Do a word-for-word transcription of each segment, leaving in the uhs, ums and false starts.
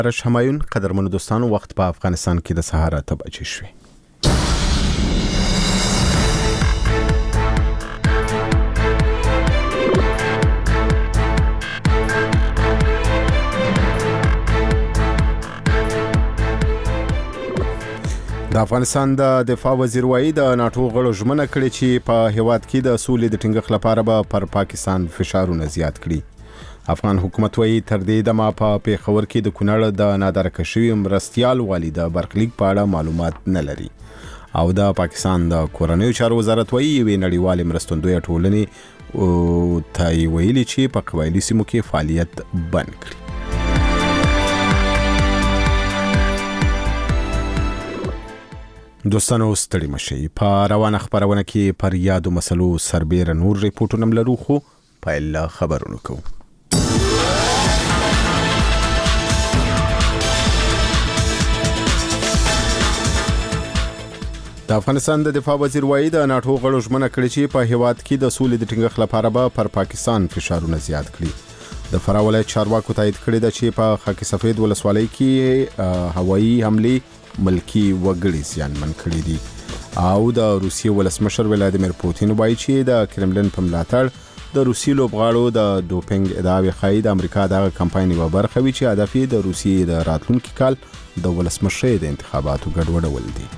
رش همایون قدرمنو دوستانو وخت په افغانستان کې د سهار اته بجې شوې. د افغانستان د دفاع وزیر وایي د ناتو غړو ژمنه کړې چې په هیواد کې د سولې د ټینګښت لپاره به پر پاکستان فشارونه زیات کړي. افغان حکومت وایي تر دې دمه په پیښور کې د کونړ د نادرکه شوي مرستیال والي د برخلیک په اړه معلومات نه لري او د پاکستان د کورنیو چارو وزارت وایي یوې نړیوالې مرستندویه ټولنې ته ویلي چې په قبایلي سیمو کې فعالیت بند کړي. دوستانو ستړي مشئ. په روانه خبرونه کې پر یادو مسلو سربېره نور ریپورټونه لرو خو پیل خبرونه کوو. د افغانستان د دفاع وزیر وایي د ناتو غړو ژمنه کړې چې په هیواد کې د سولې د ټینګښت لپاره به پر پاکستان فشارونه زیات کړي. د فراه ولایت چارواکو تایید کړی ده چې په خاک سفید ولسوالۍ کې هوایي حملې ملکی وګړي زیانمن کړي دي او د روسیې ولسمشر ولادیمیر پوتین وایي چې د کرملین په ملاتړ د روسي لوبغاړو د ډوپینګ ادعاوې ښایي د امریکا دغه کمپاین یوه برخه وي چې هدف یې د روسیې د راتلونکي کال د ولسمشرۍ د انتخاباتو ګډوډول دي.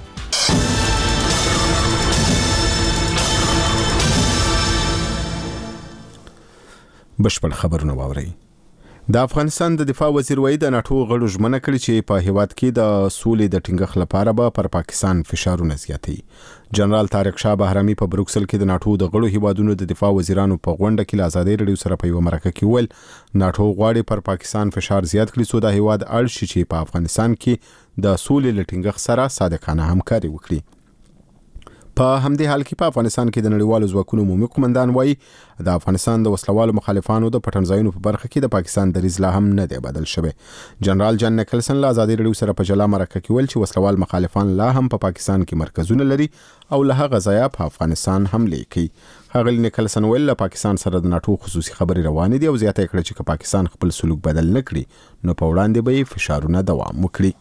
بشپړ خبرونه واورئ. د افغانستان د دفاع وزیر وایي د ناتو غړو ژمنه کړې چې په هیواد کې د سولې د ټینګښت لپاره به پر پاکستان فشارونه زیاتوي. جنرال طارق شاه بهرامي په بروکسل کې د ناتو د غړو هیوادونو د دفاع وزیرانو په غونډه کې له ازادۍ راډیو سره په یوه مرکه کې وویل ناتو غواړي پر پاکستان فشار زیات کړي څو د هیواد اړ شي چې په افغانستان کې د سولې له ټینګښت سره صادقانه همکاري وکړي. په همدې حال کې په افغانستان کې د نړیوالو ځواکونو عمومي قومندان وایي د افغانستان د وسلوالو مخالفانو د پټنځایونو په برخه کې د پاکستان دریځ لا هم نه دی بدل شوی. جنرال جان نیکلسن له ازادۍ راډیو سره په جلا مرکه کې ویل چې وسلوال مخالفان لا هم په پاکستان کې مرکزونه لري او له هغه ځایه په افغانستان حملې کوي. ښاغلي نیکلسن ویل له پاکستان سره د ناتو خصوصي خبرې روانې دي او زیاته کړه چې که پاکستان خپل سلوک بدل نه کړي نو په وړاندې به یې فشارونه دوام وکړي.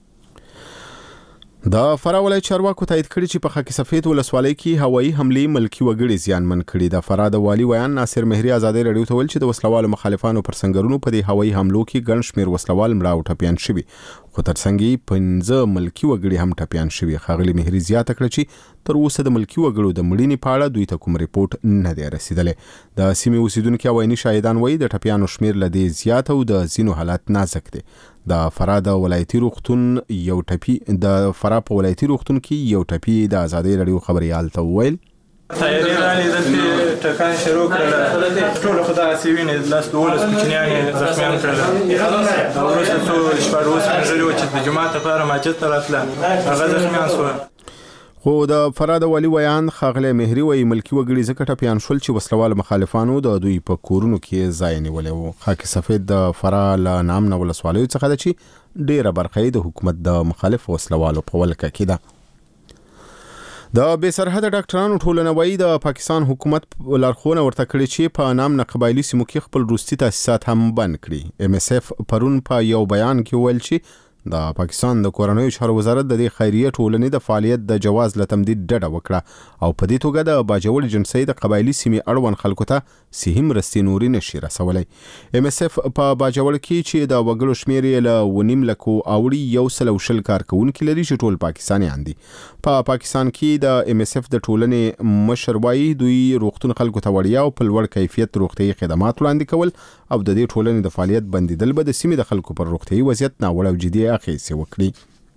د فراه ولایت چارواکو تایید کړي چې په خاک سفید ولسوالۍ کې هوایي حملې ملکی وګړي زیانمن کړي. د فراه د والي ویان ناصر مهري ازادۍ راډیو ته ویل چې د وسلوالو مخالفانو پر سنگرونو په دې هوایي حملو کې ګڼ شمېر وسلوال مړه او ټپیان شوي خو ترڅنګ یې پنځه ملکی وګړي هم ټپیان شوي. ښاغلي مهري زیاته کړه چې تر اوسه د ملکی وګړو د مړینې په اړه دوی ته کوم ریپورټ نه دی رسیدلی. د سیمې اوسیدونکي او عیني شاهدان وایي د ټپیانو شمېر له دې زیات او د ځینو حالت نازک دی. د فراه د ولایتي روغتون یو ټپي د فراه په ولایتي روغتون کې یو ټپي د ازادۍ راډیو خبريال ته وویل تایری رانی دلته ټکان شروع کړل ټول خدای سی ویني لاس دولس کوچنیان زخمیان کړل دا ورسته څو شپږ اوس مجري چې د جمعه لپاره مسجد ته راتلل هغه زخمیان شو. خو د فراه د والي ویان ښاغلی مهري وایي ملکی وګړي ځکه ټپیان شول چې وسلوال مخالفانو د دوی په کورونو کې ځای نیولی و. خاک سفید د فراه له نامنه ولسوالیو څخه ده چې ډیره برخه یې د حکومت د مخالف وسلوالو په ولکه کې ده. د بې سرحده ډاکټرانو ټولنه وایي د پاکستان حکومت لارښوونه ورته کړې چې په نامنه قبایلي سیمو کې خپل روسي تاسیسات هم بند کړي. ام اس اف پرون په یو بیان کې ویل چې د پاکستان د کورنیو چارو وزارت د دې خیریه ټولنې د فعالیت د جواز له تمدید ډډه وکړه او په دې توګه د باجوړ جنسي د قبایلي سیمې اړوند خلکو ته صحي مرستې نورې نشي رسولی. ام اس اف په باجوړ کې چې د وګړو شمېر یې له ونیم لکو اوړي یو سل او شل کارکوونکي لري چې ټول پاکستانیان دي. په پاکستان کې د ام اس اف د ټولنې مشر وایي دوی روغتون خلکو ته وړیا او په لوړ کیفیت روغتیایي خدمات وړاندې کول او د دې ټولنې د فعالیت بندیدل به د سیمې د خلکو پر روغتیایي وضعیت ناوړه او جدي اغېزې وکړي.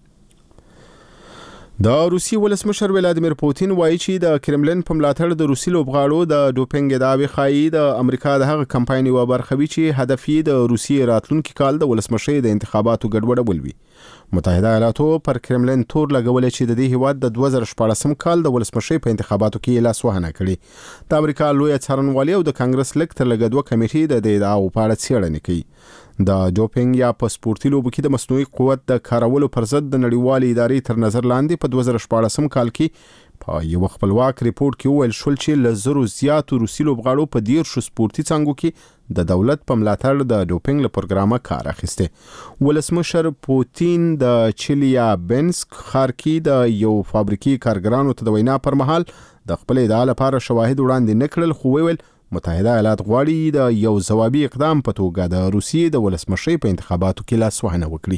د روسي ولسمشر ولادیمیر پوتین وایي چې د کرملین په ملاتړ د روسي لوبغاړو د ډوپینګ ادعاوې ښایي د امریکا د هغه کمپاین یوه برخه وي چې هدف یې د روسیې راتلونکي کال د ولسمشرۍ د انتخاباتو ګډوډول وي. متحده ایالاتو پر کرملین تور لګولی چې د دې هیواد د دوه زره شپاړسم کال د ولسمشرۍ په انتخاباتو کې یې لاسوهنه کړې. د امریکا لویه څارنوالي او د کانګرس لږ تر لږه دوه کمیټې د دې ادعاو په اړه څېړنې کوي. د ډوپینګ یا په سپورتي لوبو کې د مصنوعي قوت د کارولو پر ضد د نړیوالې ادارې تر نظر لاندې په دوه زره شپاړسم کال کې په یو خپلواک ریپورت کې وویل شول چې له زرو زیاتو روسي لوبغاړو په دیرشو سپورتي څانګو کې د دولت په ملاتړ د ډوپینګ له پروګرامه کار اخیسته. ولسمشر پوتین د چیلیابینسک ښار کې د یو فابریکي کارګرانو ته د وینا پر مهال د خپل ادعا لپاره شواهد وړاندې نه کړل، خو ویل متحده ایالات غواړي د یو ځوابي اقدام په توګه د روسیې د ولسمشۍ په انتخاباتو کې لاسوهنه وکړي.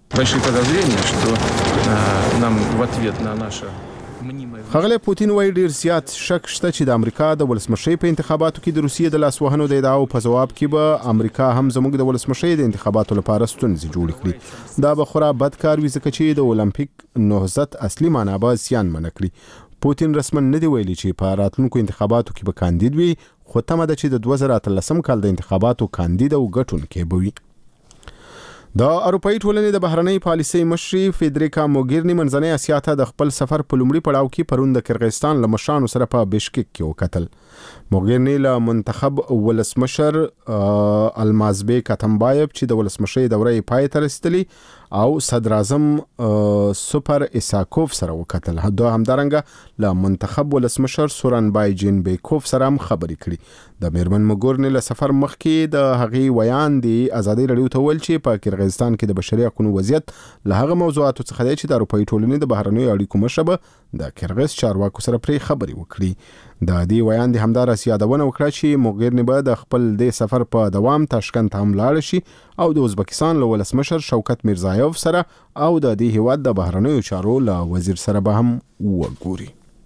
ښاغلی پوتین وایي ډیر زیات شک شته چې د امریکا د ولسمشۍ په انتخاباتو کې د روسیې د لاسوهنو د ادعاو په ځواب کې به امریکا هم زموږ د ولسمشۍ د انتخاباتو لپاره ستونزې جوړې کړي. دا به خورا بد کار وي ځکه چې د اولمپیک نهضت اصلي معنا به زیانمنه کړي. پوتین رسما نه دی ویلي چې په راتلونکو انتخاباتو کې به کاندید وي، خو تمه ده چې د دوه زره اتلسم کال د انتخاباتو کاندید او ګټونکی به وي. د اروپایي ټولنې د بهرنۍ پالیسۍ مشرې فیدریکا موګیرني منځنۍ اسیا ته د خپل سفر په لومړي پړاو کې پرون د کرغیزستان له مشرانو سره په بشکک کې وکتل. موګیرني له منتخب ولسمشر المازبیک اتمبایب چې د ولسمشۍ دوره یې پای ته رسیدلې او صدر اعظم سوپر ایساکوف سره وکتل. دا همدارنګه له منتخب ولسمشر سورنبای جینبیکوف سره هم خبرې کړي. د میرمن موګیرني له سفر مخکې د هغې ویان دی ازادي راډیو ته ویل چې په کرغیزستان کې د بشري حقوقو وضعیت له هغه موضوعاتو څخه دی چې د اروپایي ټولنې د بهرنیو اړیکو مشر به د کرغیز چارواکو سره پرې خبرې وکړي. د دې ویان دی همدارس یادونه وکړه چې موګیرني به د خپل د سفر په دوام تاشکند هم لاړ شي او د ازبکستان له ولسمشر شوکت میرزایوف سره او د دې هیواد د بهرنیو چارو له وزیر سره به هم وګوري.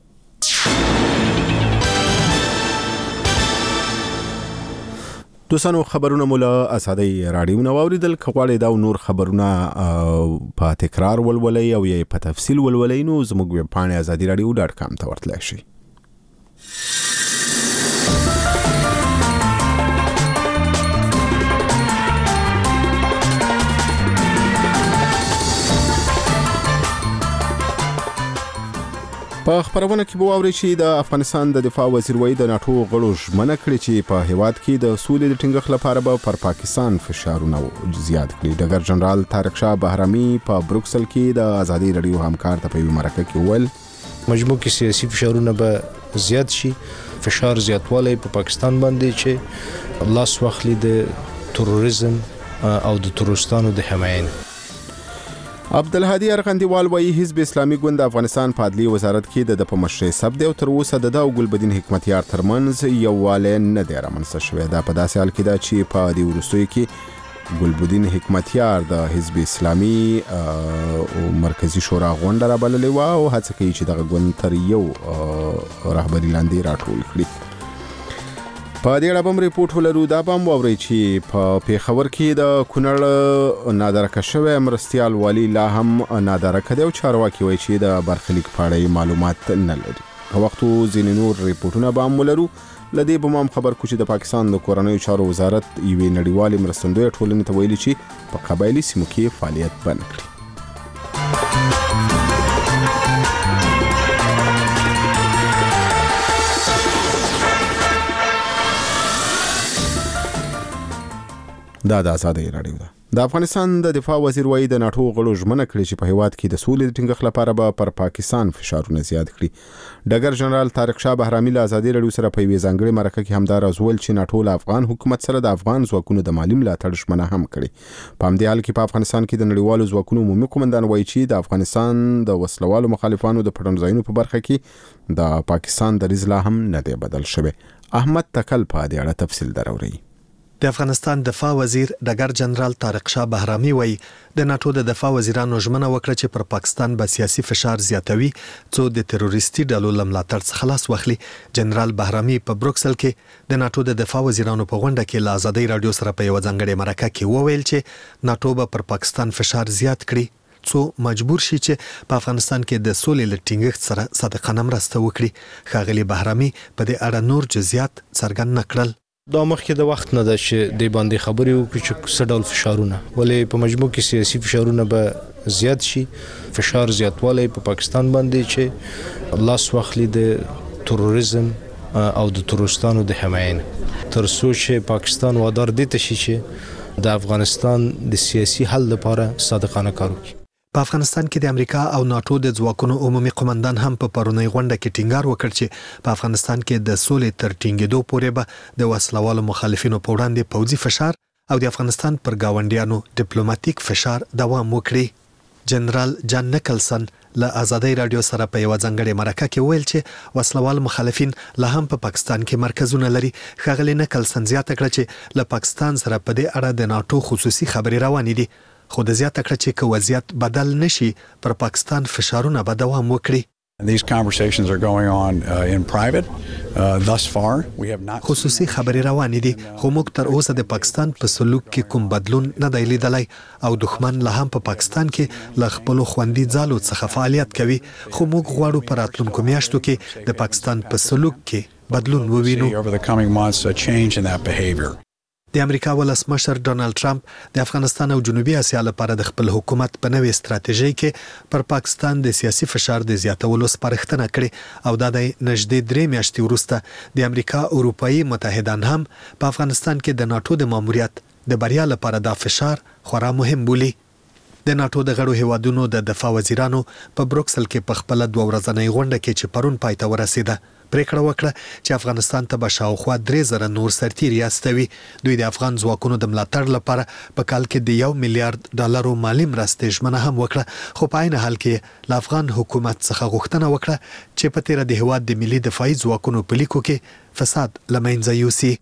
دوستانو خبرونه مو له ازادي راډیو نو اوریدل. کغواړئ دا نور خبرونه په تکرار ولولئ او یا په تفصیل ولولئ نو زموږ ویب پاڼه ازادي راډیو ډاټ کام ته ورتلئ شئ. په خبرونه کې به واورئ چې د افغانستان د دفاع وزیر وایي د ناتو غړو ژمنه کړې چې په هیواد کې د سولې د ټینګښت لپاره به پر پاکستان فشارونه زیات کړي. ډګر جنرال طارق شاه بهرامي په بروکسل کې د ازادي راډیو همکار ته په یوه مرکه کې وویل مجموع کې سیاسي فشارونه به زیات شي، فشار زیاتوالی په پاکستان باندې چې لاس واخلي د تروریزم او د تروریستانو د حمایت. عبدالهادي ارغندیوال وایي حزب اسلامي ګوند د افغانستان په عدلي وزارت کې د په مشرۍ ثبت دی او تر اوسه د او ګلبدین حکمتیار ترمنځ یووالی نه دی رامنځته شوی. دا په داسې حال کې ده چې په دې وروستیو کې ګلبدین حکمتیار د حزب اسلامي مرکزی شورا غونډه رابللې وه او هڅه کوي چې دغه ګوند تر یو رهبري لاندې راټول کړي. په دې اړه هم ریپورټ ولرو. دا به هم واورئ چې په پېښور کې د کونړ نادرکه شوی مرستیال والي لا هم نادرکه دی او چارواکي وایي چې د برخلیک په اړه معلومات نه لري. په وختو ځینې نور ریپورټونه به هم ولرو. له دې به هم خبر کو چې د پاکستان د کورنیو چارو وزارت یوې نړیوالې مرستندویه ټولنې ته ویلي چې په قبایلي سیمو کې فعالیت بند کړي. دا د ازادي راډیو ده. د افغانستان د دفاع وزیر وایي د ناتو غړو ژمنه کړې چې په هیواد کې د سولې د ټینګښت لپاره به پر پاکستان فشارونه زیات کړي. ډګر جنرال طارق شاه بهرامي له ازادي راډیو سره په یوې ځانګړې مرکه کې همدا راز وویل چې ناتو له افغان حکومت سره د افغان ځواکونو د مالي ملاتړ ژمنه هم کړې. په همدې حال کې په افغانستان کې د نړیوالو ځواکونو عمومي قومندان وایي چې د افغانستان د وسلوالو مخالفانو د پټنځایونو په برخه کې د پاکستان دریځ لا هم نه دی بدل شوی. احمد تکل په دې اړه تفصیل دراوړي. د افغانستان دفاع وزیر ډګر جنرال طارق شاه بهرامي وایي د ناتو د دفاع وزیرانو ژمنه وکړه چې پر پاکستان به سیاسي فشار زیاتوي څو د تروریستي ډلو له ملاتړ څخه خلاص واخلي. جنرال بهرامي په بروکسل کې د ناتو د دفاع وزیرانو په غونډه کې له ازادي راډیو سره په یو ځانګړې مرکه کې وویل چې ناتو به پر پاکستان فشار زیات کړي څو مجبور شي چې په افغانستان کې د سولې له ټینګښت سره صادقانه مرسته وکړي. ښاغلي بهرامي په دې اړه نور جزئیات څرګند نه کړل. دا مخکې د وخت نه ده چې د باندې خبرې وکړو چې څه ډول فشارونه ولې په مجموع کې سیاسي فشارونه به زیات شي، فشار زیاتوالی په پاکستان باندې چې لاس واخلي د تروریزم او د تروریستانو د حمایت تر څو چې پاکستان وادار دي ته شي چې د افغانستان د سیاسي حل لپاره صادقانه کار وکړي. په افغانستان کې د امریکا او ناتو د ځواکونو عمومي قومندان هم په پرونی غونډه کې ټینګار وکړ چې په افغانستان کې د سولې تر ټینګېدو پورې به د وسلوالو مخالفینو په وړاندې پوځي فشار او د افغانستان پر گاونډیانو ډیپلوماټیک فشار دوام وکړي. جنرال جان نکلسن له آزادۍ رادیو سره په یو ځانګړي مرکه کې ویل چې وسلوال مخالفین لا هم په پاکستان کې مرکزونه لري. ښاغلي نکلسن زیاته کړه چې له پاکستان سره په دې اړه د ناتو خصوصي خبرې روانې دي، خو د زیاته کړه چې که وضعیت بدل نشي پر پاکستان فشارونه به دوام وکړي. These conversations are going on uh, in private. Uh, thus far, we have not. خصوصي خبرې روانې دي، خو موږ تر اوسه د پاکستان په سلوک کې کوم بدلون نه دی لیدلی او دښمن لا هم په پاکستان کې له خپلو خوندي ځالو څخه فعالیت کوي، خو موږ غواړو په راتلونکو میاشتو کې د پاکستان په سلوک کې بدلون ووینو. Over the coming months, a change in that behavior. د امریکا ولسمشر ډونالد ټرمپ د افغانستان او جنوبي اسیا لپاره د خپل حکومت په نوې ستراتیژۍ کې پر پاکستان د سیاسي فشار د زیاتولو سپارښتنه کړې او دا د نږدې درې میاشتې وروسته د امریکا اروپایي متحدان هم په افغانستان کې د ناتو د ماموریت د بریا لپاره دا فشار خورا مهم بولي. د ناتو د غړو هیوادونو د دفاع وزیرانو په بروکسل کې په خپل دوه ورځنۍ غونډه کې چې پرون پای ته ورسیده پریکړه وکړه چې افغانستان ته به شاوخوا درې زره نور سرتیري استوي. دوی د افغان ځواکونو د ملاتړ لپاره په کال کې د یو میلیارډ ډالرو مالي مرستې ژمنه هم وکړه، خو په عین حال کې له افغان حکومت څخه غوښتنه وکړه چې په تیره د هیواد د ملي دفاعي ځواکونو په لیکو کې فساد له منځه یوسي.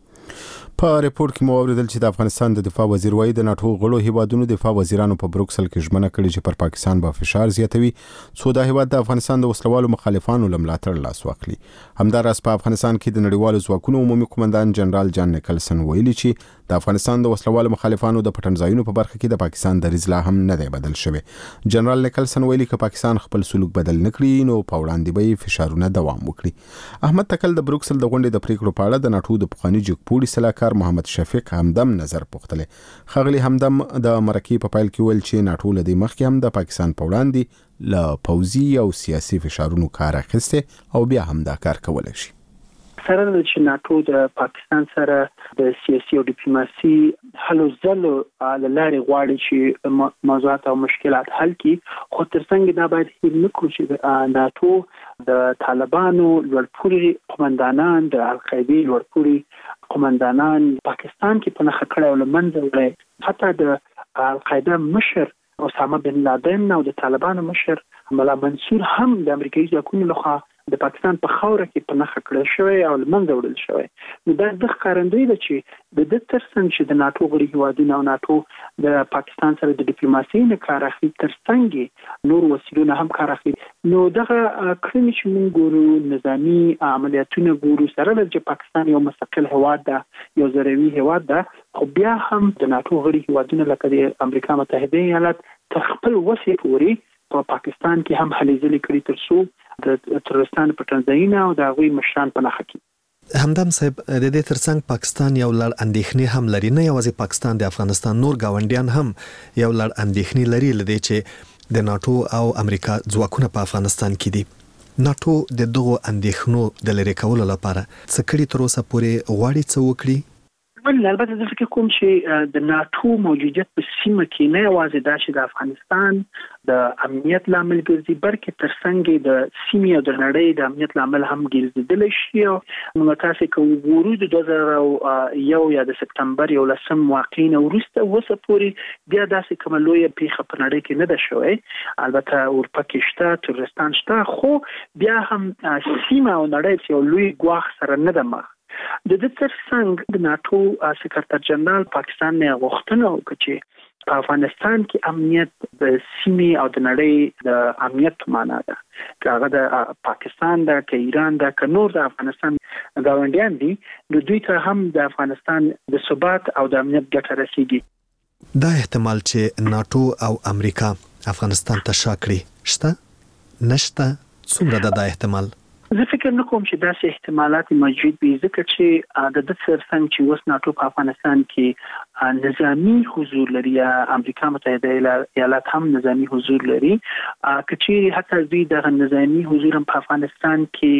په ریپورت کې مو اوریدل چې د افغانستان د دفاع وزیر وایي د ناتو غړو هیوادونو دفاع وزیرانو په بروکسل کې ژمنه کړې چې پر پاکستان به فشار زیاتوي څو د هیواد د افغانستان د وسلوالو مخالفانو له ملاتړ لاس واخلي. همداراز په افغانستان کې د نړیوالو ځواکونو عمومي قومندان جنرال جان نکلسن ویلي چې د افغانستان د وسلوالو مخالفانو د پټنځایونو په برخه کې د پاکستان دریځ لا هم نه دی بدل شوی. جنرال نکلسن ویلي چې پاکستان خپل سلوک بدل نکړي نو په وړاندې به فشارونه دوام وکړي. احمد تکل د بروکسل د غونډې د پریکړو په اړه د ناتو د پخوانی جګپوړي سلاکار محمد شفیق همدم نظر پوښتله. خغلی همدم د مرکې په پایل کې ویل چې ناتو له دې مخکې هم د پاکستان په وړاندې له پوځي او سیاسي فشارونو کار اخیسته او بیا هم دا کار کولای شي. سره چې ناتو د پاکستان سره د سیاسي او ډیپلوماسي حل زلو لارې غواړي چې موضوعات او مشکلات حل کړي، خو ترڅنګ دا باید هیڅ نه کړو چې ناتو د طالبانو لوړپوړي قومندانان د القاعده لوړپوړي قومندانان پاکستان کې په نخښه کړه او لمنځه وړي. حتی د القاعده مشر اسامه بن لادن او د طالبانو مشر ملا منصور هم د امریکایي ځواکونو لخوا د پاکستان په خاوره کې په نخښه کړه شوی او لمنځه وړل شوی. نو دا د ښکارندوی ده چې د دې ترڅنګ چې د ناتو غړي هیوادونه او ناتو د پاکستان سره د ډیپلوماسي نه کار اخلي، ترڅنګ نور وسیلونه هم کار اخلي. نو دغه کړنې چې موږ ګورو نظامی عملیاتونه ګورو سره چې پاکستان یو مستقل هیواد ده، یو زروي هیواد ده، خو بیا هم د ناتو غړي هیوادونه لکه د امریکا متحده ایالات تر خپل وسې پورې په پاکستان کې هم هلې ځلې کړي ترڅو د ترورستانو پټنځایونه او د هغوی مشران په نښه کړي. همدم صاحب د دې ترڅنګ پاکستان یو لړ اندېښنې هم لري، نه یوازې پاکستان، د افغانستان نور گاونډیان هم یو لړ اندېښنې لري لدې چې د ناتو او امریکا ځواکونه په افغانستان کې دي. ناتو د دغو اندېښنو د لرې کولو لپاره څه کړي تر اوسه پورې غواړي څه وکړي؟ بل البته د فکر کوم چې د ناتو موجودیت په سیمه کې نه یوازې دا چې د افغانستان د امنیت لامل ګرځي، بلکې ترڅنګ د سیمې او د نړۍ د امنیت لامل هم ګرځیدلی شي. موږ تاسو که وګورو د دوه زره یو یا د سپتمبر یولسم واقعې نه وروسته اوسه پورې بیا داسې کومه لویه پیښه په نړۍ کې نه ده شوې. البته اروپا کې شته، ترورستان شته، خو بیا هم سیمه او نړۍ یو لوی ګواښ سره نه ده مخ. د دې ترڅنګ د ناتو سکرټر جنرال پاکستان نه غوښتنه وکړه چې په افغانستان کې امنیت د سیمې او د نړۍ د امنیت معنا ده، که هغه د پاکستان ده، که ایران ده، که نور د افغانستان ګاونډیان دي، نو دوی ته هم د افغانستان د ثبات او د امنیت ګټه رسیږي. دا احتمال چې ناتو او امریکا افغانستان ته شا کړي شته نشته؟ څومره ده دا احتمال؟ زه فکر نه کوم چې داسې احتمالات موجود وي، ځکه چې د دې ترڅنګ چې اوس ناتو په افغانستان کې نظامی حضور لري، یا امریکا متحده ایالات هم نظامی حضور لري، که چیرې حتی دوی دغه نظامی حضور هم په افغانستان کې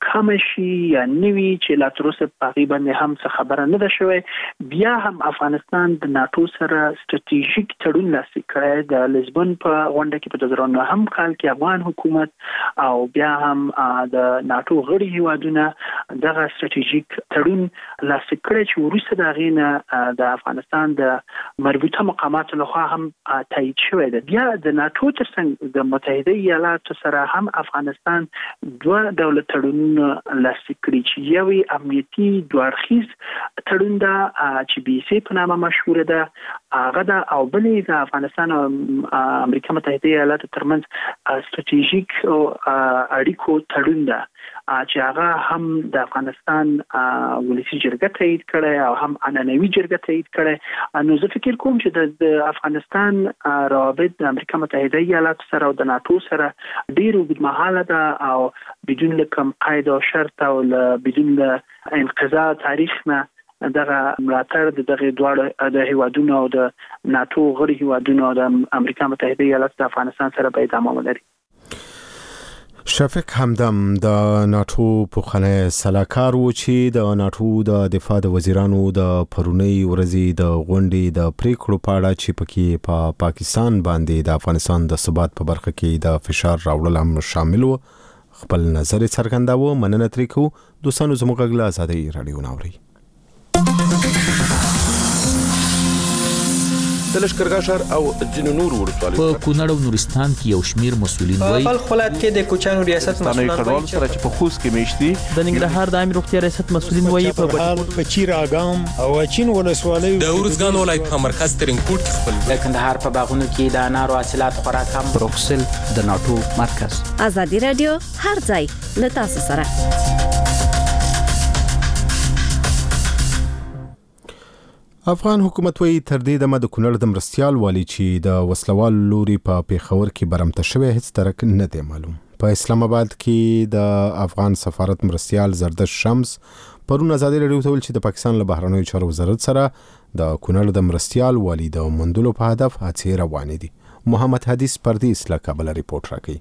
کم شي یا نوي چې لا تر اوسه تقریبا هم څه خبره نه ده شوې. بیا هم افغانستان د ناتو سره ستراتیژیک تړون لاسلیک کړی د لیزبون په غونډه کې په دوه زره نهه هم کال کې افغان حکومت او بیا هم د ناتو غړي هیوادونه دغه ستراتیژیک تړون لاسلیک کړی چې وروسته د هغې نه د افغانستان د مربوطه مقاماتو لخوا هم تایید شوی ده. بیا د ناتو تر څنګ د متحده ایالاتو سره هم افغانستان دوه ډوله تړونونه لاسلیک کړي چې یو امنیتي دوه اړخیز تړون ده چې بي سي په نامه مشهوره ده هغه ده، او بلې د افغانستان او امریکا متحده ایالاتو ترمنځ ستراتیژیک اړیکو تړون ده چې هغه هم د افغانستان ولسي جرګه تایید کړی او هم عنعنوي جرګه تایید کړی. نو زه فکر کوم چې د افغانستان روابط د امریکا متحده ایالاتو سره او د ناتو سره ډیر اوږدمهاله ده او بدون له کوم قید او شرط او بدون له انقضاء تاریخ نه دغه ملاتړ د دغه دواړو د هیوادونو او د ناتو غړي هیوادونو او د امریکا متحده ایالاتو د افغانستان سره به ادامه ولري. شفیق همدم د ناتو پخوانی سلاکار و چې د ناتو د دفاع د وزیرانو د پرونی ورځې د غونډې د پریکړو په اړه چې پکې په پا پاکستان باندې د افغانستان د ثبات په برخه کې د فشار راوړل هم شامل و خپل نظر څرګنداوه. مننه ترې کوو دوستانو، زموږ غږ له آزادۍ راډیو ناوري. د لشکرګاه ښار او ځینو نورو ولسوالیو په کونړ او نورستان کې یو شمیر مسؤلین وایي په خپلات کې د کوچانو ریاست مسؤلین وایي چې په خوست کې میشتي د ننګرهار د عامه روغتیا ریاست مسؤلین وایي په بهال په چیر اګام او چین ولسوالیو د ورزګان ولایت په مرکز ترینکوټ کې خپل د کندهار په باغونو کې د انارو حاصلات خوراک هم بروکسل د ناتو مرکز. آزادي رادیو هر ځای له تاسو سره. افغان حکومت وی تر دې دمه د کونړ د مرستیال والی چې د وسلوال لوري په پیښور کې برمته شوی هیڅ درک نه دی معلوم. په اسلام آباد کې د افغان سفارت مرستیال زردش شمس پرون آزادي رادیو ته ویل چې د پاکستان له بهرنیو چارو وزارت سره د کونړ د مرستیال والی د موندلو په هدف هڅې روانې دي. محمد حدیث پردیس له کابل ریپورت راکوي.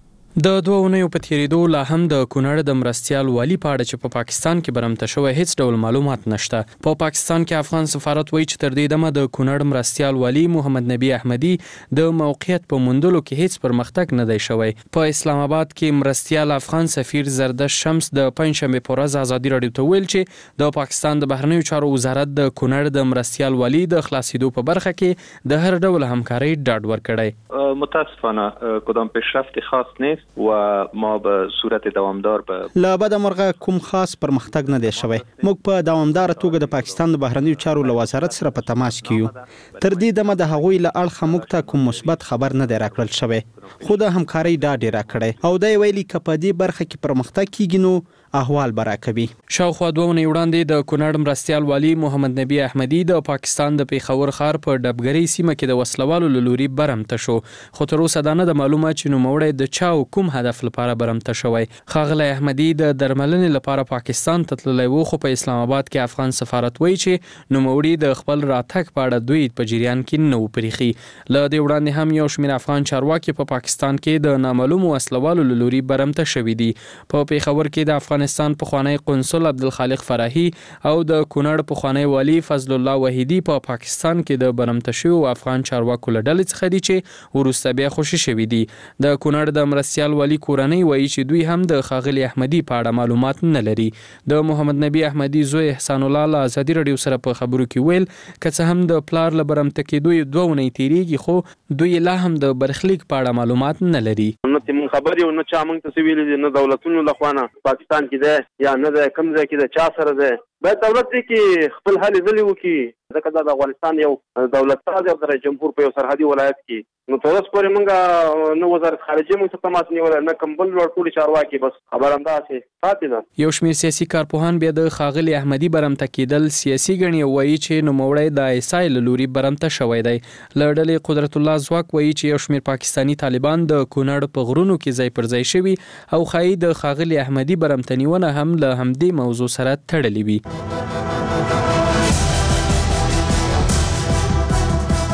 د دوه اونیو په تیریدو لا هم د کونړ د مرستیال والی په اړه چې په پاکستان کې برمته شوی هیڅ ډول معلومات نشته. په پاکستان کې افغان سفارت وایي چې تر دې دمه د کونړ مرستیال والی محمد نبی احمدي د موقعیت په موندلو کې هیڅ پرمختګ نه دی شوی. په اسلام آباد کې مرستیال افغان سفیر زردش شمس د پنځشنبه په ورځ آزادي رادیو ته ویل چې د پاکستان د بهرنیو چارو وزارت د کونړ د مرستیال والی د خلاصېدو په برخه کې د هر ډول همکارۍ ډاډ ورکړی. متاسفانه کدام پیشرفت خاص نیست و ما به صورت دوامدار به لا بد مرغه کوم خاص پرمختګ نه دی شوی. موږ په دوامدار توګه د پاکستان د بهرنیو چارو له وزارت سره په تماس کې یو. تر دې دمه د هغوی له اړخه موږ ته کوم مثبت خبر نه دی راکړل شوی، خو د همکارۍ ډاډ راکړی او دا ویلي که په دې برخه کې پرمختګ کیږي نو احوال براکوي. شاوخوا دوه ونې وړاندې د کونړ مرستیال والی محمد نبی احمدي د پاکستان د پیښور ښار په ډبګرۍ سیمه کې د وسلوالو له لوري برمته شو، خو تر اوسه دا نه ده معلومه چې نوموړی د چا او کوم هدف لپاره برمته شوی. ښاغلی احمدي د درملنې لپاره پاکستان ته تللی و، خو په اسلام آباد کې افغان سفارت وایي چې نوموړي د خپل راتګ په اړه دوی په جریان کې نه و پریښي. له دې وړاندې هم یو شمېر افغان چارواکي په پاکستان کې د نامعلومو وسلوالو له لوري برمته شوي دي. په پیښور کې د افغانستان پخوانی قنصل عبدالخالق فرحي او د کونړ پخوانی والی فضل الله وحیدي په پا پاکستان کې د برمته شویو افغان چارواکو له ډلې څخه دي چې وروسته بیا خوشي شوي دي. د کونړ د مرستیال والی کورنۍ وایي چې دوی هم د ښاغلي احمدي په اړه معلومات نه لري. د محمد نبی احمدي زوی احسان الله له آزادي رادیو سره په خبرو کې ویل که څه هم د پلار له برمته کېدو دوه اونۍ تېرېږي، خو دوی لا هم د برخلیک په اړه معلومات نه لري. نه موږ خبر یو نه چا موږ ته څه ویلي دي، نه دولتونو له خوا نه پاکستان کې دی یا نه دی، کوم ځای کې د چا سره دی. باید دولت دی کې خپل هلې ځلې وکړي، ځکه دا د افغانستان یو دولت ساز او د رئیس جمهور په یو سرحدي ولایت کې نو تر اوسه پورې موږ نه وزارت خارجه موږ ته تماس نیولی، نه کوم بل لوړ ټولې چارواکي، بس خبر همداسې پاتې ده. یو شمېر سیاسي کارپوهان بیا د ښاغلي احمدي برمته کېدل سیاسي ګڼي او وایي چې نوموړی د ایسای له لوري برمته شوی دی. له ډلې قدرت الله ځواک وایي چې یو شمېر پاکستاني طالبان د کونړ په غرونو کې ځای پر ځای شوي او ښایي د ښاغلي احمدي برمته نیونه هم له همدې موضوع سره تړلې وي. موږ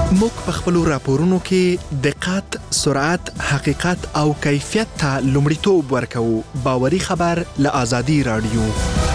په خپلو راپورونو کې دقت، سرعت، حقیقت او کیفیت ته لومړیتوب ورکوو. باوري خبر له آزادي رادیو.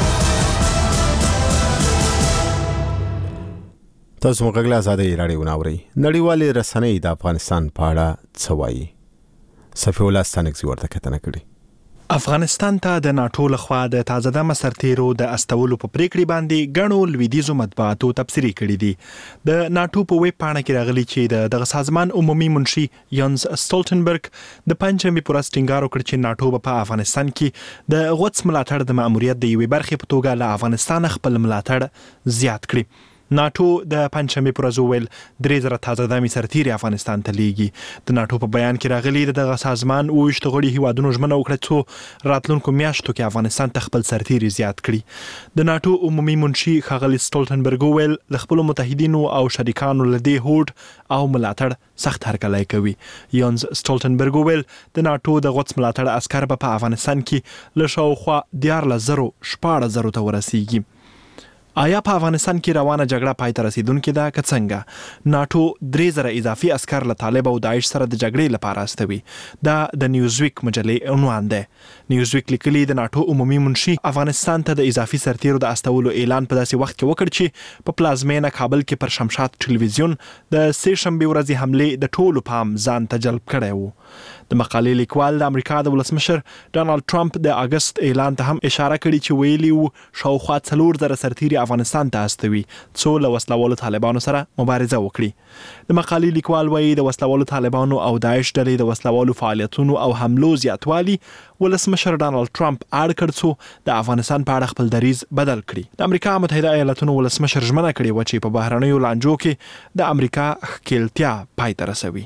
تاسو موږ غږ له آزادي رادیو ناوړئ. نړیوالې رسنۍ د افغانستان په اړه څه وایي؟ صفي الله ستانکزي ورته کتنه کړې. افغانستان ته د ناټو لخوا د تازه دمه سرتیرو د استولو په پریکړې باندې غنو لویدیزو مطبوعاتو تبصرې کړې دي. د ناټو په ویب پاڼه کې راغلي چې د دغه سازمان عمومي منشي یانز سټولټنبرګ د پنځمې پر ټینګار وکړ چې ناټو په افغانستان کې د غوڅ ملاتړ د ماموریت د یوې برخې په توګه له افغانستان خپل ملاتړ زیات کړي. ناټو د پنځمې پر ورځ ویل درې زره تازه دمي سرتیري افغانستان ته لیږي. د ناټو په بیان کې راغلي دغه سازمان اوویشت غړي هیوادونو ژمنه وکړه چې راتلونکو میاشتو کې افغانستان ته خپل سرتیري زیات کړي. د ناټو عمومي منشي ښاغلي سټولټنبرګ ویل د خپلو متحدینو او شریکانو له دې هوډ او ملاتړ سخت هرکلی کوي. یانز سټولټنبرګ ویل د ناټو د غوڅ ملاتړ عسکر به په افغانستان کې له شاوخوا دیارلس زرو شپاړس زرو ته ورسیږي. آیا په افغانستان کې روانه جګړه پای ته رسیدونکې ده که څنګه؟ ناټو درې زره اضافي عسکر له طالب او داعش سره د جګړې لپاره استوي. دا د نیوزویک مجلې عنوان دی. نیوزویک لیکلي د ناټو عمومي منشي افغانستان ته د اضافي سرتیرو د استولو اعلان په داسې وخت کې وکړ چې په پلازمینه کابل کې پر شمشاد ټلویزیون د سې شنبې ورځې حملې د ټولو پام ځان ته جلب کړی و. د مقالې لیکوال د امریکا د ولسمشر ډانلډ ټرمپ د اگست اعلان ته هم اشاره کړې چې ویلي وو شاوخوا څلور زره سرتیري افغانستان ته استوي څو له وسلوالو طالبانو سره مبارزه وکړي. د مقالې لیکوال وایي د وسلوالو طالبانو او داعش ډلې د وسلوالو فعالیتونو او حملو زیاتوالي ولسمشر ډانلډ ټرمپ اړ کړ څو د افغانستان په اړه خپل دریځ بدل کړي. د امریکا متحده ایالاتونو ولسمشر ژمنه کړې و چې په بهرنیو لانجو کې د امریکا ښکیلتیا پای ته رسوي.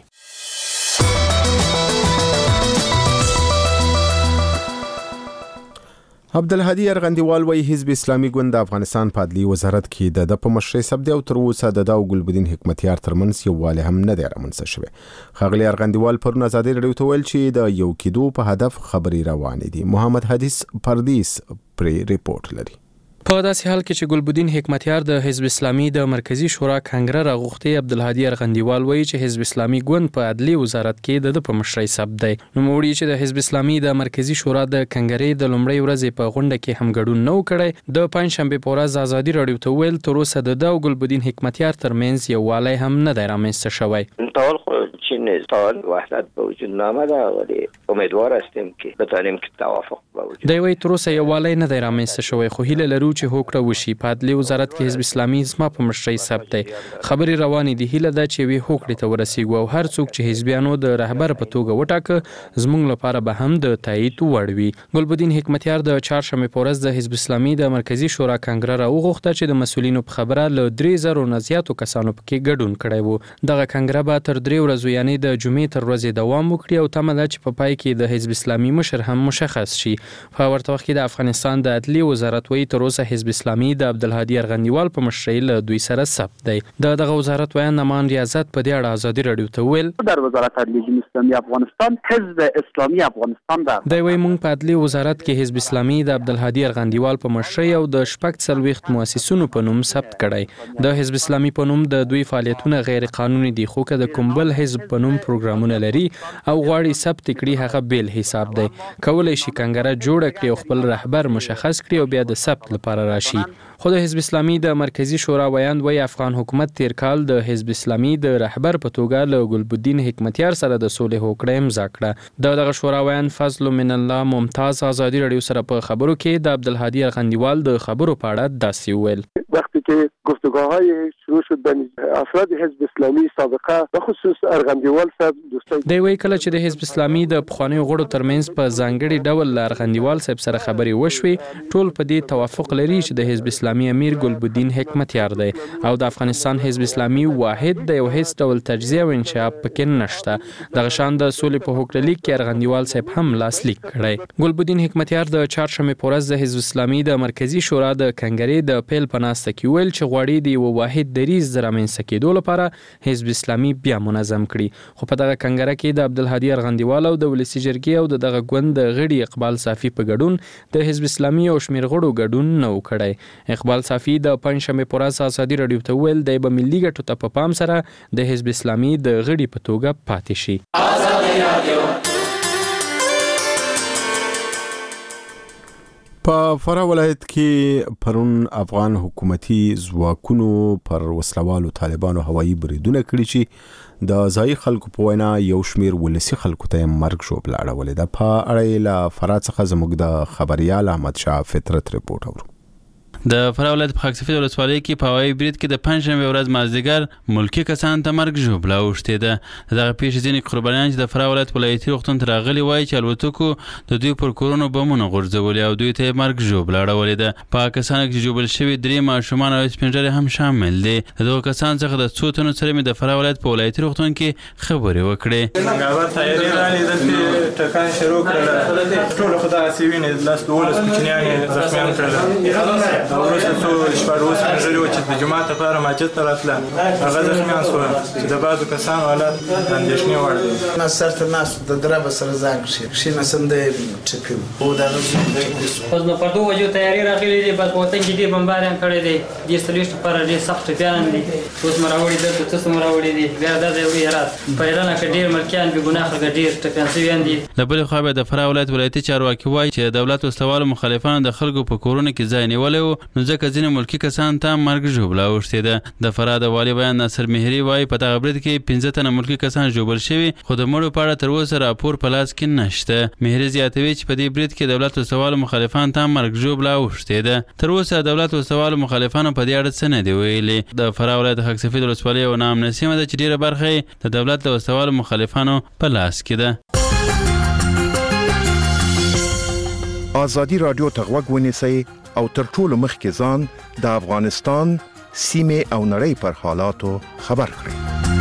عبدالهادي ارغندیوال وایي حزب اسلامي ګوند د افغانستان په عدلي وزارت کې د د په مشرۍ ثبت او تر اوسه د د ګلبدین حکمتیار ترمنځ یووالی هم نه دی رامنځته شوی. ښاغلي ارغندیوال پرون ازادي راډیو ته ویل چې د یو کېدو په هدف خبرې روانې دي. محمد حدیث پردیس پرې ریپورت لري. په داسې حال کې چې ګلبدین حکمتیار د حزب اسلامي د مرکزی شورا کنګره راغوښتي، عبدالهادي ارغندیوال وایي چې حزب اسلامي ګوند په عدلي وزارت کې د په مشرۍ ثبت دی. نوموړي چې د حزب اسلامي د مرکزی شورا د کنګرې د لومړۍ ورځې په غونډه کې هم ګډون نه و کړی. د پنځشنبې په ورځ ازادي راډیو ته ویل تر اوسه د د ګلبدین حکمتیار ترمنځ یووالی هم نه دی رامنځته شوی. ټول خو چې ټول وحدت به وجود نامه ده، ولی امیدوار هستیم که بتوانیم که توافق به وجود. دی وایي تر اوسه یووالی نه دی رامنځته شوی، خو هیله لرو چې هوکړه وشي. په عدلي وزارت کې حزب اسلامي زما په مشرۍ ثبت دی. خبرې روانې دي. هیله ده چې یوې هوکړې ته ورسیږو او هر څوک چې حزبیانو د رهبر په توګه وټاکه زموږ لپاره به هم د تایید وړ وي. ګلبدین حکمتیار د چهارشنبې په ورځ د حزب اسلامي د مرکزی شورا کنګره راوغوښته چې د مسؤلینو په خبره له درې زرو نه زیاتو کسانو پکې ګډون کړی و. دغه کنګره به تر درې ورځو یعنې د جمعې تر ورځې دوام وکړي او تمه ده چې په پای کې د حزب اسلامي مشر هم مشخص شي. په ورته وخت کې د افغانستان د عدلي وزارت وایي تر اوسه حزب اسلامي د عبدالهادي ارغندیوال په مشرۍ له دوی سره ثبت دی. د دغه وزارت ویان نمان ریاضت په دې اړه ازادي راډیو ته ویل در وزارت عدلیه اسلامی افغانستان حزب اسلامی افغانستان ده. دی وایي موږ په عدلي وزارت کې حزب اسلامي د عبدالهادي ارغندیوال په مشرۍ او د شپږ څلوېښت مؤسسونو په نوم ثبت کړی. د حزب اسلامي په نوم د دوی فعالیتونه غیر قانوني دي، خو که د کوم بل حزب په نوم پروګرامونه لري او غواړي ثبت کړي هغه بیل حساب دی. کولی شي کنګره جوړه کړي او خپل رهبر مشخص کړي او بیا د ثبت لپاره راشي. خو د حزب اسلامي د مرکزی شورا ویاند وایي افغان حکومت تیر کال د حزب اسلامي د رهبر په توګه له ګلبدین حکمتیار سره د صلح هوکړه امضا کړه. د دغه شورا ویاند فضل من الله ممتاز ازادي راډیو سره په خبرو کې د عبدالهادي ارغندیوال د خبرو په اړه داسې ویل. وقتی که گفتگوهای شروع شد بین افراد حزب اسلامی سابقه به خصوص ارغندیوال صاحب دوستای دی وایي کله چې د حزب اسلامي د پخوانیو غړو ترمنځ په ځانګړي ډول له ارغندیوال صاحب سره خبرې وشوې، ټول په دې توافق لري چې د حزب اسلامي امیر ګلبدین حکمتیار دی او د افغانستان حزب اسلامي واحد دی او هیڅ ډول تجزیه او انشعاب پکې نشته. دغه شان د سولې په هوکړه لیک کې ارغندیوال صاحب هم لاسلیک کړی. ګلبدین حکمتیار د چهارشنبې په ورځ د حزب اسلامي د مرکزی شورا د کنګرې د پیل په ناسته کې ویل چې غواړي د یو واحد دریځ د رامنځته کېدو لپاره حزب اسلامي بیا منظم کړي. خو په دغه کنګره کې د عبدالهادي ارغندیوال او د ولسي جرګې او د دغه ګوند د غړي اقبال صافي په ګډون د حزب اسلامي او شمېر غړو ګډون نه و کړی. اقبال صافي د پنځشنبه پر ورځ ازادي رادیو ته ویل د به ملي ګټو ته په پام سره د حزب اسلامي د غړي په توګه پاتې شي. په فراه ولایت کې پرون افغان حکومتي ځواکونو پر وسلوالو طالبانو هوایي بریدونه کړي چې د ځای خلکو په وینا یو شمیر ولسی خلکو ته مرګ ژوبله اړولې ده. په اړه له فراه څخه زموږ د خبريال احمد شاه فطرت ریپورت اورو. د فراه ولایت په خاک سفید ولسوالۍ کې په هوایي برید کې د پنځشنبې ورځ مازدیګر ملکي کسان ته مرګ ژوبله اوښتې ده. دغه پیښې ځینې قربانیان چې د فراه ولایت ولایتي روغتون ته راغلي وایي چې الوتکو د دوی پر کورونو بمونه غورځولي او دوی ته مرګ ژوبله اړولې ده. په کسانو کې ژوبل شوي درې ماشومان او سپین ږیري هم شامل دي. د دغو کسانو څخه د څو تنو سره مې د فراه ولایت په ولایتي روغتون کې خبرې وکړې. هغه تیاری رالي دلته ټکان شروع کړل. ټول خدای ویني لاس دولس کوچنیان زخمیان کړل. وروسته څو شپږ اوسه ژری و چې د جماعت لپاره مسجد ته راتله. هغه زخمیان شول چې د بعضو کسانو حالت اندېښنې وړ دي. ما سرته ناست د دربه سره زنګ شي کښېناستم دی ټپي و دغه اوس نو پر دوه وجو تیاری راغلي دي. بس په وطن کې ډېر بمباریان کړی دی. دې څلوېښت لپاره ډېر سخت ټپیان دي. اوس مو راوړي دلته څه څه مو راوړي دي. بیا دا ځای وي هرات په ایران کې ډېر ملکیان بېګناه خلک ډېر ټپیان شویان دي. له بلې خوا بیا د فراه ولایت ولایتي چارواکي وایي چې د دولت وسلوالو مخالفانو د خلکو په کورونو کې ځای نیولی و، نو ځکه ځینې ملکي کسان ته مرګ ژوبله اوښتې ده. د فراه د والي بیان ناصر مهري وایي په دغه برید کې پنځه تنه ملکي کسان ژوبل شوي، خو د مړو په اړه تر اوسه راپور په لاس کې نشته. مهري زیاتوي چې په دې برید کې دولت وسلوالو مخالفان ته مرګ ژوبله اوښتې ده. تر اوسه دولت وسلوالو مخالفانو په دې اړه څه نه دي ویلي. د فراه ولایت خاک سفید ولسوالۍ یوه ناامنه سیمه ده چې ډېره برخه یې د دولت د وسلوالو مخالفانو په لاس کې ده. ازادي رادیو ته غوږ ونیسئ او تر ټولو مخکې ځان د افغانستان سیمې او نړۍ پر حالاتو خبر کړئ.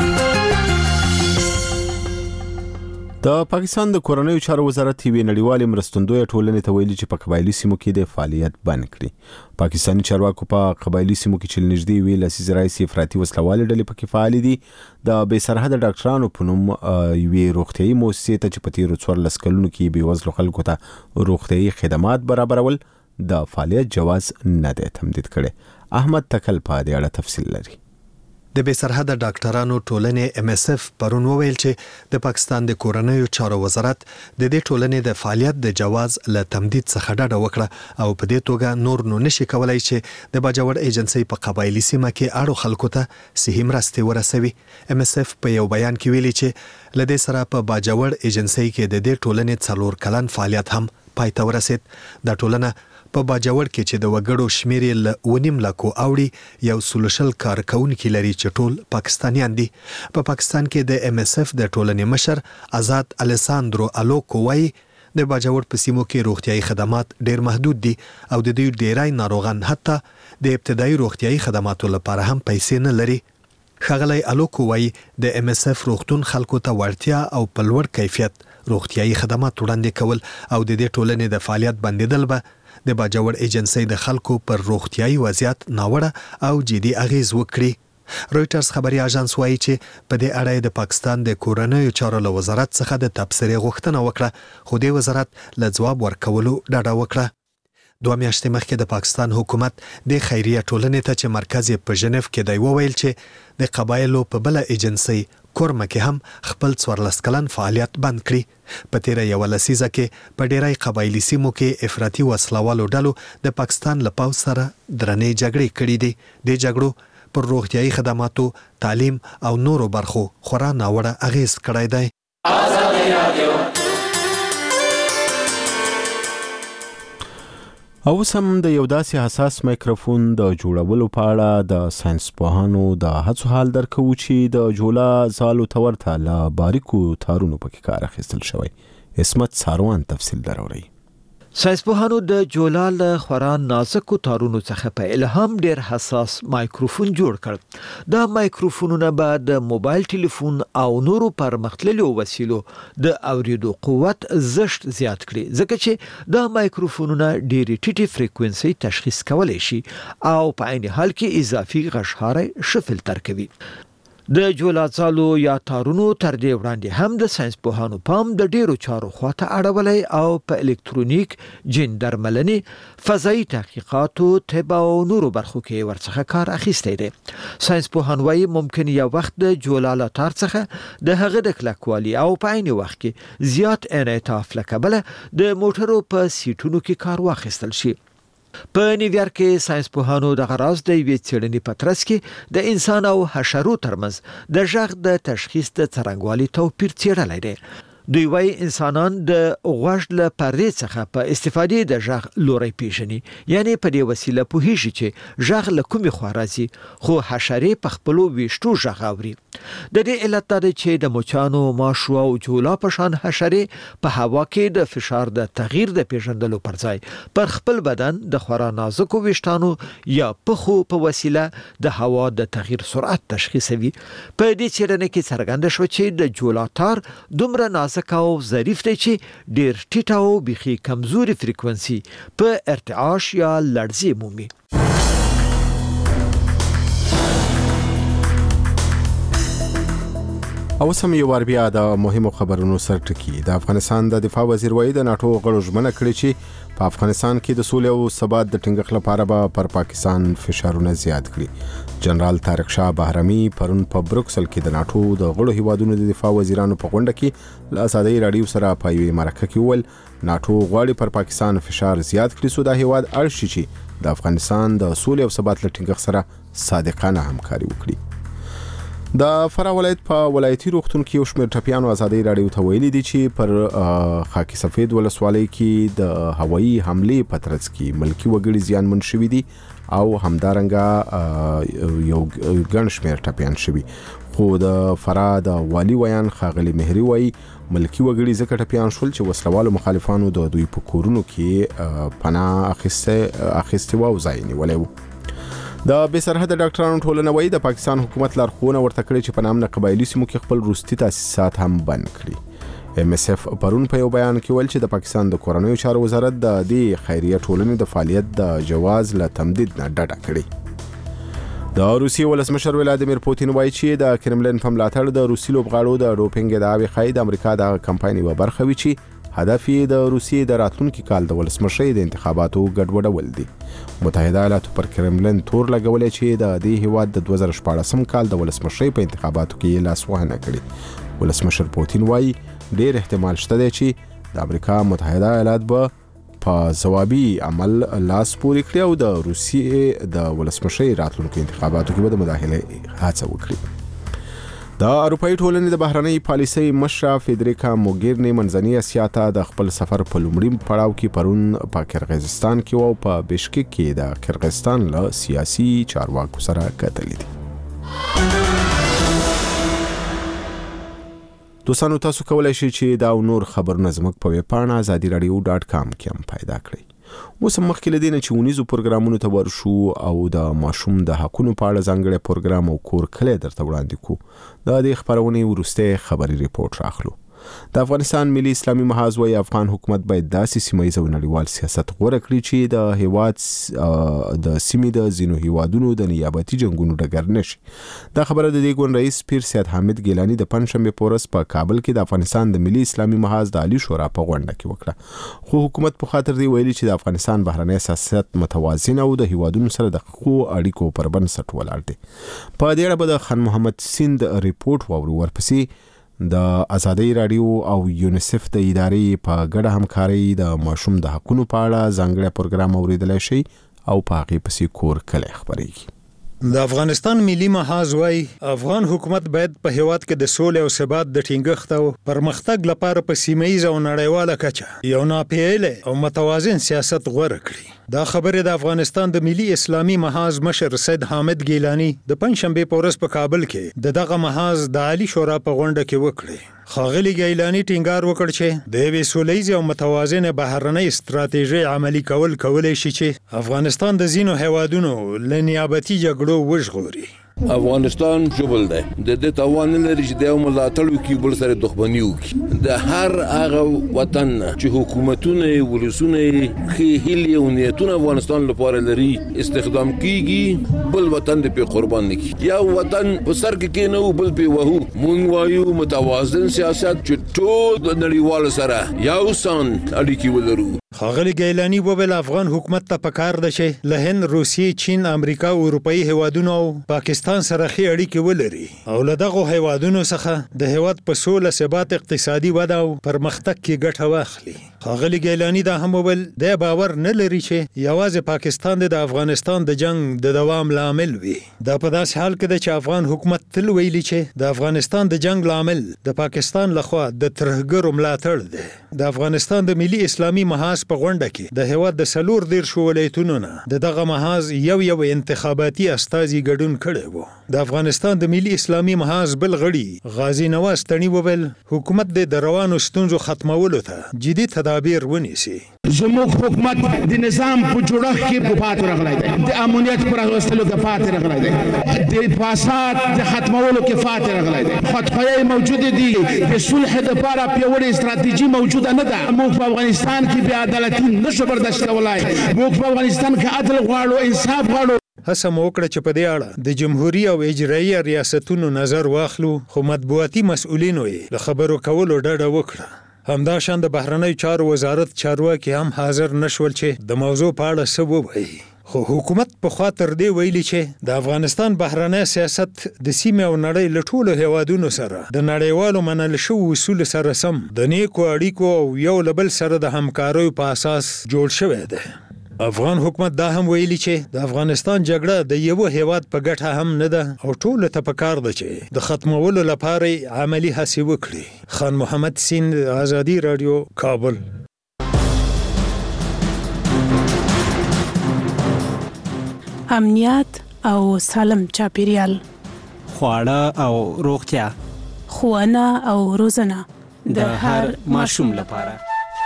د پاکستان د کورنیو چارو وزارت یوې نړیوالې مرستندویه ټولنې ته ویلي چې په قبایلي سیمو کې د فعالیت بند کړي. پاکستاني چارواکو په قبایلي سیمو کې چې نږدې یوې لسیزې راهیسې افراطي وسلوالې ډلې پکې فعالې دي، د بې سرحده ډاکټرانو په نوم یوې روغتیایي مؤسسې ته چې په تېرو څوارلس کلونو کې بېوزلو خلکو ته روغتیایي خدمات برابرول د فعالیت جواز نه دی تمدید کړی. احمد تکل په دې اړه تفصیل لري. د بې سرحده ډاکټرانو ټولنې ام اس اف پرون وویل چې د پاکستان د کورنیو چارو وزارت د دې ټولنې د فعالیت د جواز له تمدید څخه ډډه وکړه او په دې توګه نور نو نشي کولای چې د باجوړ ایجنسی په قبایلی سیمه کې اړو خلکو ته صحیح مرستې ورسوي. ام اس اف په یو بیان کې ویلي چې لدې سره په باجوړ ایجنسی کې د دې ټولنې څلور کلن فعالیت هم پای ته ورسید. دا ټولنه په باجوړ کې چې د وګړو شمیر ل ونیم لکو اوړي یو سلوشل کارکونکي لري چې ټول پاکستانیان دي. په پاکستان کې د ام اس اف د ټولنې مشر آزاد الیساندرو الوکو وايي د باجوړ په سیمو کې روغتيایي خدمات ډېر محدود دي او د دې ډېرای ناروغان حتی د ابتدایي روغتيایي خدماتو لپاره هم پیسې نه لري. ښاغلی الوکو وايي د ام اس اف روغتون خلکو ته وړتیا او په لوړ کیفیت روغتيایي خدمات وړاندې کول او د دې ټولنې د فعالیت بندیدل به د باجوړ ایجنسی د خلکو پر روغتيایي وضعیت ناوړه او جدي اغیز وکړي. رويټرز خبري اژانس وایي چې په دې اړه د پاکستان د کورنیو چارو له وزارت څخه د تبصرې غوښتنه وکړه، خو د وزارت له ځواب ورکولو ډډه وکړه. دوه میاشتې مخکې د پاکستان حکومت د خیریه ټولنې ته چې مرکز یې په ژنیف کې دی وویل چې د قبایلو په بله ایجنسی کورمه کې هم خپل څوارلس کلن فعالیت بند کړي. په تیره یوه لسیزه کې په ډیری قبایلي سیمو کې افراطي وسلوالو ډلو د پاکستان له پوځ سره درنې جګړې کړې دي. د جګړو پر روغتیایي خدماتو، تعلیم او نورو برخو خورا ناوړه اغیز کړی دی. او سم د یو داسې حساس مایکروفون د جوړولو په اړه د ساينس پوهانو د هڅو حال درکو چې د جولا زالو تورته له باریکو تارونو پکې کار اخیستل شوی. اسمت ساروان تفصیل دراوړي. ساينس پوهانو د جولا له خورا نازکو تارونو څخه په الهام ډیر حساس مایکروفون جوړ کړ. دا مایکروفونونه به د موبایل ټلیفون او نورو پرمختللو وسیلو د اوریدو قوت زشت زیات کړي، ځکه چې دا مایکروفونونه ډېری ټیټي فریکوئنسي تشخیص کولی شي او په عین حال کې اضافي غږ ښاره ښه فلټر کوي. د جولاڅالو یا تارونو تر دې وړاندې هم د ساينس پوهانو پام د ډیرو چارو خواته اړولې او په الکترونیک جین درملنې فضایي تحقیقاتو طب او نورو برخو کې ورڅخه کار اخیستی دی. ساينس پوهان وايي ممکن یو وخت د جولاله تار څخه د هغه د کلکوالي او په عین وخت کې زیات انعطاف لکبله د موټرو په سیټونو کې کار واخیستل شي. په نیویارک کې ساينس پوهانو د غراز د یوې څېړنې په ترڅ کې د انسان او حشرو ترمنځ د غږ د تشخیص د څرنګوالي توپیر څېړلی دی. دوی وايي انسانان د غوږ له پردې څخه په استفادې د غږ لوري پیژني، یعنی په دې وسیله پوهیږي چې غږ له کومې خوا راځي، خو حشرې په خپلو ویشتو غږ اوري. د دې علت دا دی چې د مچانو، ماشو او جولا په شان حشرې په هوا کې د فشار د تغییر د پیژندلو پر ځای پر خپل بدن د خورا نازکو ویشتانو یا پخو په وسیله د هوا د تغییر سرعت تشخیصوي. په دې څېړنه کې څرګنده شوه چې د جولا تار دومره نازک او ظریف دی چې ډیر ټیټ او بيخي کمزوري فریکونسي په ارتعاش یا لړزې مومي. او سم یو ور بیا د مهمو خبرونو سرټکی. د افغانستان د دفاع وزیر وایي د ناتو غړو ژمنه کړې چې په افغانستان کې د سولې او ثبات د ټینګښت لپاره به پر پاکستان فشارونه زیات کړي. جنرال طارق شاه بهرامي پرون په بروکسل کې د ناتو د غړو هیوادونو د دفاع وزیرانو په غونډه کې له ازادۍ راډیو سره په یوې مرکه کې وویل ناتو غواړي پر پاکستان فشار زیات کړي څو دا هیواد اړ شي چې د افغانستان د سولې او ثبات له ټینګښت سره صادقانه همکاري وکړي. د فراه ولایت په ولایتي روغتون کې یو شمېر ټپیانو ازادۍ راډیو ته ویلي دي چې پر خاکی سفید ولسوالۍ کې د هوایي حملې په ترڅ کې ملکی وګړي زیانمن شوي دي او همدارنګه یو ګڼ شمېر ټپیان شوي. خو د فراه د والي ویان ښاغلي مهري وایي ملکی وګړي ځکه ټپیان شول چې وسلوالو مخالفانو د دوی په کورونو کې پناه اخیسته اخیسته او ځای نیولی و. د بې سرحده ډاکټرانو ټولنه وایي د پاکستان حکومت لارښوونه ورته کړې چې په نامنه قبایلي سیمو کې خپل روستي تاسیسات هم بند کړي. ام اس اف پرون په یو بیان کې ویل چې د پاکستان د کورنیو چارو وزارت د دې خیریه ټولنې د فعالیت د جواز له تمدید نه ډډه کړې. د روسیې ولسمشر ولادیمیر پوتین وایي چې د کرملین په ملاتړ د روسي لوبغاړو د ډوپینګ ادعاوې ښایي د امریکا د کمپاین یوه برخه وي چې هدف یې د روسیې د راتلونکي کال د ولسمشۍ د انتخاباتو ګډوډول دي. متحده ایالاتو پر کرملین تور لګولی چې د دې هیواد د دوه زره شپاړسم کال د ولسمشۍ په انتخاباتو کې یې لاسوهنه کړې. ولسمشر پوتین وایي ډېر احتمال شته دی چې د امریکا متحده ایالات به په ځوابي عمل لاس پورې کړي او د روسیې د ولسمشۍ راتلونکو انتخاباتو کې به د مداخلې هڅه وکړي. د اروپایي ټولنې د بهرنۍ پالیسۍ مشره فیدریکا موګیرني منځنۍ اسیا ته د خپل سفر په لومړي پړاو کې پرون په کرغیزستان کې او په بشکک کې د کرغیزستان له سیاسي چارواکو سره کتلې دي. دوستانو تاسو کولای شئ چې دا نور خبرونه زموږ په ویب پاڼه ازادي رادیو ډاټ کام کې هم پیدا کړئ. اوس هم مخکې له دې نه چې ونیزو پروګرامونو ته ورشو او د ماشوم د حقونو په اړه ځانګړی پروګرام او کور کلی درته وړاندې کوو. د دې خپرونې وروستی خبري ریپورټ راخلو. د افغانستان ملي اسلامي محاذ وایي افغان حکومت باید داسې سیمه‌ییز او نړیوال سیاست غوره کړي چې د هیواد د سیمې د ځینو هیوادونو د نیابتي جنګونو ډګر نشي. دا خبره د دې ګوند رئیس پیر سید حامد ګیلاني د پنځشنبې په ورځ په کابل کې د افغانستان د ملي اسلامي محاذ د عالی شورا په غونډه کې وکړه. خو حکومت په خاطر دی ویلي چې د افغانستان بهرنی سیاست متوازن او د هیوادونو سره د ښو اړیکو پر بنسټ ولاړ دی. په دې اړه به د خان محمد سیند ریپورټ واورو. ورپسې د ازادۍ راډیو او یونیسف د ادارې په ګډه همکارۍ د ماشوم د حقونو په اړه ځانګړی پروګرام اوریدلی شي او په هغې پسې کور کلی خپرېږي. د افغانستان ملي محاذ وايي افغان حکومت باید په هیواد کې د سولې او ثبات د ټینګښت او پرمختګ لپاره په سیمه‌ییزه او نړیواله کچه یو ناپییلی او متوازن سیاست غوره کړي. دا خبره د افغانستان د ملي اسلامي محاذ مشر سید حامد ګیلاني د پنځشنبې په ورځ په کابل کې د دغه محاذ د عالی شورا په غونډه کې وکړي. ښاغلي ګیلاني ټینګار وکړ چې د یوې سولیزې او متوازنې بهرنۍ ستراتیژۍ عملي کول کولی شي چې افغانستان د ځینو هیوادونو له نیابتي جګړو وژغوري. افغانستان جبل دی د دې توان لري چې د ملاتړ وکړي بل سره دښمنی وکړي د هر هغه وطن چې حکومتونه ولسونه کې هلي او نیتونه افغانستان لپاره لري استخدام کیږي بل وطن دې په قربان نکړي یا وطن په سر کې نه بل په وهو مونږ وایو متوازن سیاست چې ټول د نړیوال سره یو سان اړیکې ولرو. ښاغلي ګیلاني وویل افغان حکومت ته پکار ده چې له هند، روسیې، چین، امریکا او اروپایي هیوادونو او پاکستان سره ښې اړیکې ولري او له دغو هیوادونو څخه د هیواد په سوله، ثبات، اقتصادي وده او پرمختګ کې ګټه واخلي. ښاغلي ګیلاني دا هم وویل د باور نه لري چې یوازې پاکستان د افغانستان د جنگ د دوام لامل وي. دا په داسې حال کې ده چې افغان حکومت تل ویلي چې د افغانستان د جنگ لامل د پاکستان لخوا د ترهګرو ملاتړ دی. د افغانستان د ملي اسلامي محاذ په غونډه کې د هیواد د څلور دېرشو ولایتونو نه د دغه محاذ یو یو انتخاباتي استازي ګډون کړی وو. د افغانستان د ملي اسلامي محاذ بل غړي غازي نواز تڼي وویل حکومت د روانو ستونزو ختمولو ته جدي تدابیر ونیسي. زموږ حکومت د نظام په جوړښت کې په پاتې راغلی دی، د امنیت پر راوستلو کې پاتې راغلی دی، د فساد د ختمولو کې پاتې راغلی دی. خطخویۍ موجودې دي، د صلح دپاره پیاوړې استراتیژي موجوده نه ده. موږ په افغانستان کې بې عدالتي نشو برداشت کولی. موږ په افغانستان کې عدل غواړو، انصاف غواړو. هڅه مو وکړه چې په دې اړه د جمهوریت او اجرایي ریاستونو نظر واخلو، خو مطبوعاتي مسؤلینو یې له خبرو کولو ډډه وکړه. همداشان د بهرنیو چارو وزارت چارواکي هم حاضر نشول چې د موضوع په اړه څه ووایي. خو حکومت په خوا تر دې ویلي چې د افغانستان بهرنی سیاست د سیمې او نړۍ له ټولو هیوادونو سره د نړیوالو منل شوو اصولو سره سم د نیکو اړیکو او یو له بل سره د همکاریو په اساس جوړ شوی دی. افغان حکومت دا هم ویلي چې د افغانستان جګړه د یو هیواد په ګټه هم نه ده او ټول ته پکار ده چې د ختمولو لپاره عملی هڅې وکړي. خان محمد سیند، آزادي رادیو، کابل. امنیت او سالم چاپیریال، خواړه او روغتیا، ښوونه او روزنه د هر ماشوم لپاره.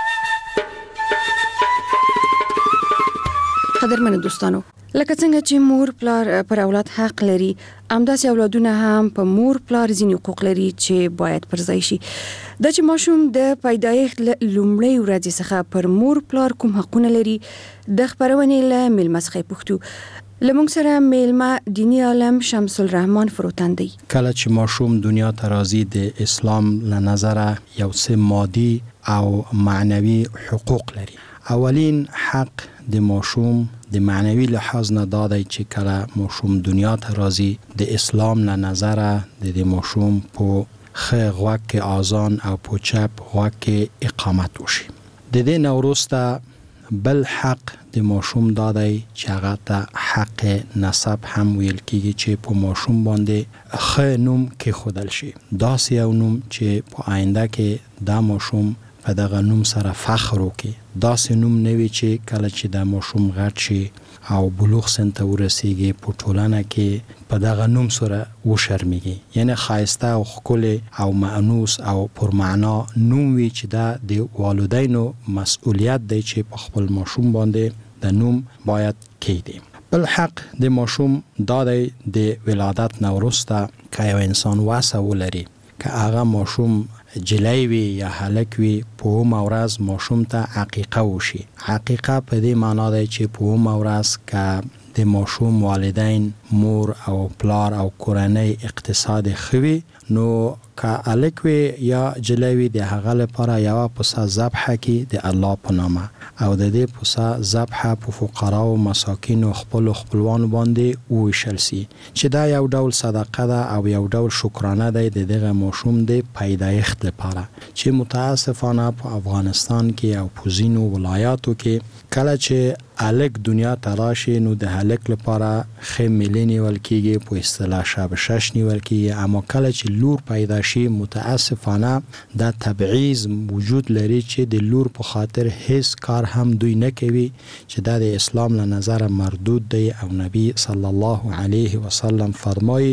قدرمنو دوستانو، لکه څنګه چې مور پلار پر اولاد حق لري، همداسې اولادونه هم په مور پلار ځینې حقوق لري چې باید پر ځای شي. دا چې ماشوم د پیدایښت لومړۍ ورځې څخه پر مور پلار کوم حقونه لري، د خپرونې له میلمه څخه پوښتو. له موږ سره میلمه دیني عالم شمس الرحمن فروتن دی. کله چې ماشوم دنیا ته راځي د اسلام له نظره یو څه مادي او معنوي حقوق لري. اولین حق د ماشوم د معنوي لحاظ نه دا دی چې کله ماشوم دنیا ته راځي د اسلام له نظره د دې ماشوم په ښه غوږ کې اذان او په چپ غوږ کې اقامت وشي. د دې نه وروسته بل حق د ماشوم دا دی چې هغه ته حق نسب هم ویل کېږي چې په ماشوم باندې ښه نوم کېښودل شي، داسې یو نوم چې په آینده کې دا ماشوم په دغه نوم سره فخر وکړي. داسې نوم نه وي چې کله چې د ماشوم غټ شي او بلوغ سن ته ورسیږي په ټولنه کې په دغه نوم سره وشرمېږي. یعنی ښایسته او ښکلی او مأنوس او پرمعنا نوم وي چې دا د والدینو مسئولیت دی چې په خپل ماشوم باندې د نوم باید کېږدي. بل حق د ماشوم دا دی د ولادت نه وروسته که یو انسان وسه ولري، که هغه ماشوم جلای وي یا هلک وي، په اومه ورځ ماشوم ته عقیقه وشي. عقیقه په دې معنا دی چې په اومه ورځ که د ماشوم والدین، مور او پلار او کورنۍ اقتصاد ښه وي، نو که هلک وي یا جلای وي د هغه لپاره یوه پسه ذبحه کړي د الله په نامه او د دې پسه ذبحه په فقراو، مساکینو، خپلو خپلوانو باندې وویشل سي چې دا یو ډول صدقه ده او یو ډول شکرانه دی د دغه ماشوم د پیدایښت لپاره چې متاسفانه په افغانستان کې او په ځینو ولایاتو کې کله چې هلک دنیا ته راشي نو د هلک لپاره ښه میلې نیول کېږي، په اصطلاح شب شش نیول کېږي. اما کله چې لور پیدا شي متاسفانه دا تبعیض وجود لري چې د لور په خاطر هیڅ کار هم دوی نه کوي چې دا د اسلام له نظره مردود دی. او نبی صلی الله علیه وسلم فرمایي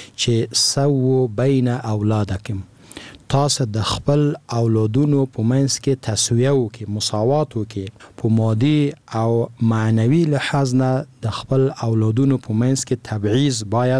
چې سو بین اولادکم، تاسو د خپل اولادونو په منځ کې تسویه وکړئ، مساوات وکړئ، په مادي او معنوي لحاظ نه د خپل اولادونو په منځ کې تبعیض باید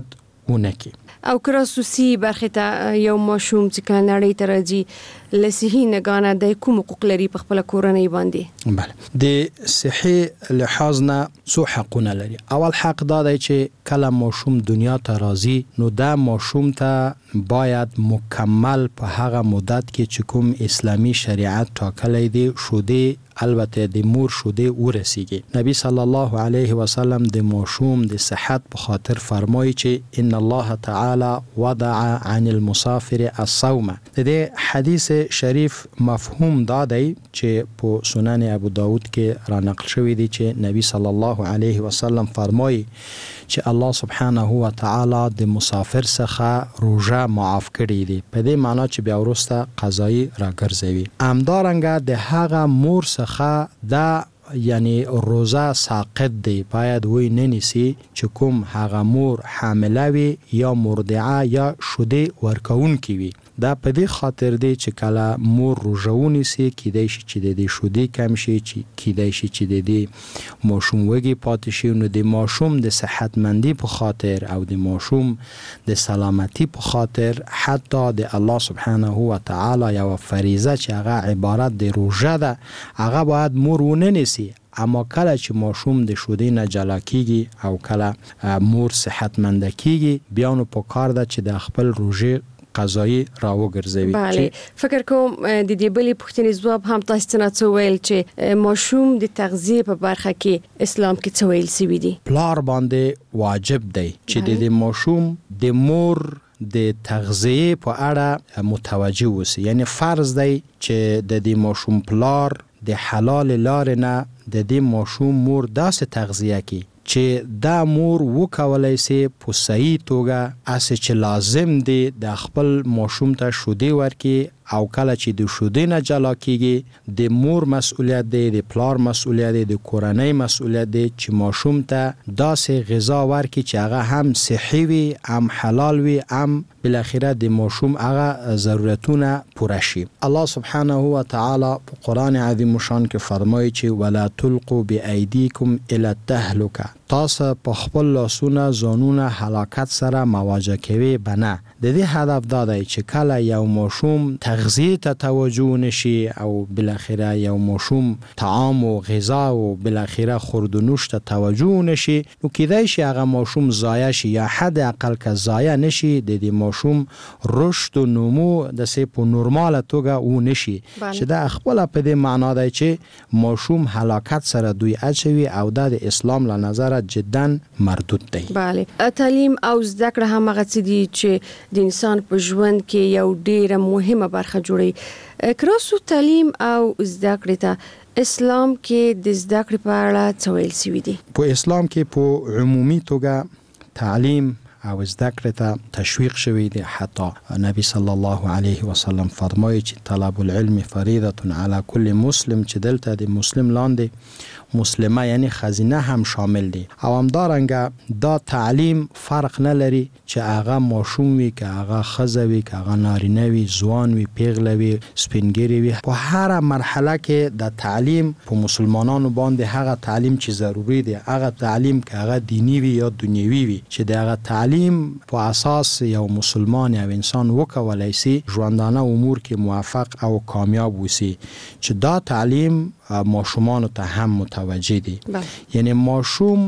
ونکي. او که خصوصي برخه ته یو ماشوم چې کله نړۍ ته راځي لسهي نگانه د کوم حقوق لري په خپل کورنۍ باندې؟ بله، د صحي لحاظ نه څو حقونه لري. اول حق دا دی چې کله ماشوم دنیا ته راځي نو دا ماشوم ته باید مکمل په هغه مدت کې چې کوم اسلامی شریعت ټاکلی دی شوده البته د مور شوده ورسیږي. نبی صلی الله علیه و سلم د ماشوم د صحت په خاطر فرمایي چې ان الله تعالی وضع عن المسافر الصوم. د دې حدیث شریف مفهوم دا دی چې په سنن ابو داود کې را نقل شوی دی چې نبی صلی الله علیه و سلم فرمایي چې الله سبحانه و تعالی د مسافر څخه روزه معاف کړی دی، په دې معنی چې بیا ورسته قضایی راګرځوي. همدارنګه د هغه مور څخه دا یعنی روزه ساقط دی، باید وی ننیسی چې کوم هغه مور حامله وي یا مرضعه یا شوده ورکون کی وي. دا په دې خاطر دی چې کله مور روزه ونیسي کیدای شي چې د دې شوده کم شي، چې کیدای شي چې د دې ماشوم وږي پاتې شي. نو د ماشوم د صحتمندی په خاطر او د ماشوم د سلامتی په خاطر حتی د الله سبحانه و تعالی یو فریضه چې هغه عبارت د روزه ده هغه باید مور وننیسي. اما کله چې ماشوم د شوده نه جلا کیږي او کله مور صحتمند کیږي بیا نو په کار ده چې د خپل روزه قضایی راوګرځوي. بله، فکر کوم د دې بلې پوښتنې ځواب هم تاسو ته څه ویل چې ماشوم د تغذیه په برخه کې اسلام کې څه ویل سوي دي. پلار باندې واجب دی چې د دې ماشوم د مور د تغذیه په اړه متوجه وسی. یعنی فرض دی چې د دې ماشوم پلار د حلال لارې نه د دې ماشوم مور داسې تغذیه کوي چې دا مور وکولای سي په صحیح توګه اسې چې لازم دی د خپل ماشوم ته شوده ورکي او کله چې د شوده نه جلا کیږي د مور مسؤلیت دی، د پلار مسؤلیت دی، د کورنۍ مسؤلیت دی چې ماشوم ته داسې غذا ورکي چې هغه هم صحي وي، هم حلال وي، هم بالاخره د ماشوم هغه ضرورتونه پوره شي. الله سبحانه و تعالی په قرآن عظیم شان کې فرمایي چې ولا تلقوا بأيديكم الى التهلكه. تاسو په خپل لاسونه ځانونه هلاکت سره مواجه کوي بنه. د دې هدف دا دی چې کله یو ماشوم تغذیه ته توجه نشي او بالاخره یو ماشوم طعام او غذا او بالاخره خورد و نوش ته توجه نشي نو کیدای شي هغه ماشوم ضایع شي یا حد اقل که ضایع نشي د دې ماشوم رشد او نمو د سه په نورماله توګه و نشي چې دا خپل په دې معنا دی چې ماشوم هلاکت سره دوی اچوي او د اسلام له نظر جدا مردود دی. بله، تعلیم او زده کړه هم هغه څه دي چې د انسان په ژوند کې یو ډیره مهمه برخه جوړي. کراسو تعلیم او زده کړه ته اسلام کې د زده کړې په اړه څه ویل سوي دي؟ په اسلام کې په عمومي توګه تعلیم او زده کړه ته تشویق شوی دی. حتی نبی صلی الله علیه و سلم فرمایي چې طلب العلم فریضه علی کل مسلم، چې دلته د مسلم لاندې مسلمه یعنی خزینه هم شامل دی. او همدارنګه دا تعلیم فرق نه لري چې هغه ماشوم وي که هغه ښځه وي که هغه نارینه وي، ځوان وي، پیغله وي، سپینګیری وي. په هر مرحله کې د تعلیم په مسلمانانو باندې هغه تعلیم چې ضروری دی، هغه تعلیم که هغه دینی وي یا دنیوي وي، چې د هغه تعلیم په اساس یو مسلمان یا انسان وکولای شي ژوندانه امور کې موفق او کامیاب وسی، چې دا تعلیم ماشومان ته هم متوجه دي. یعنی ماشوم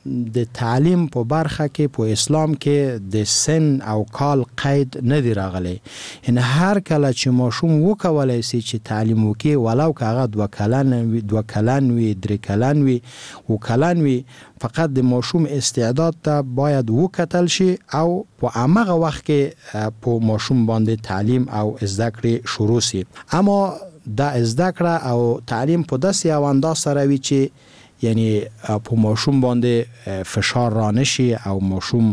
د تعلیم په برخه کې په اسلام کې د سن او کال قید نه دی راغلی. ان هر کله چې ماشوم وکولای شي چې تعلیم وکړي ولو که هغه دوه کلن وي، دوه کلن وي، درې کلن وي، او کلن وي، فقط د ماشوم استعداد ته باید وکتل شي او په هغه وخت کې په ماشوم باندې تعلیم او زده کړې شروع شي. اما دا زده کړه او تعلیم په داسې او انداز سره وي چې یعنی په ماشوم باندې فشار را نشي او ماشوم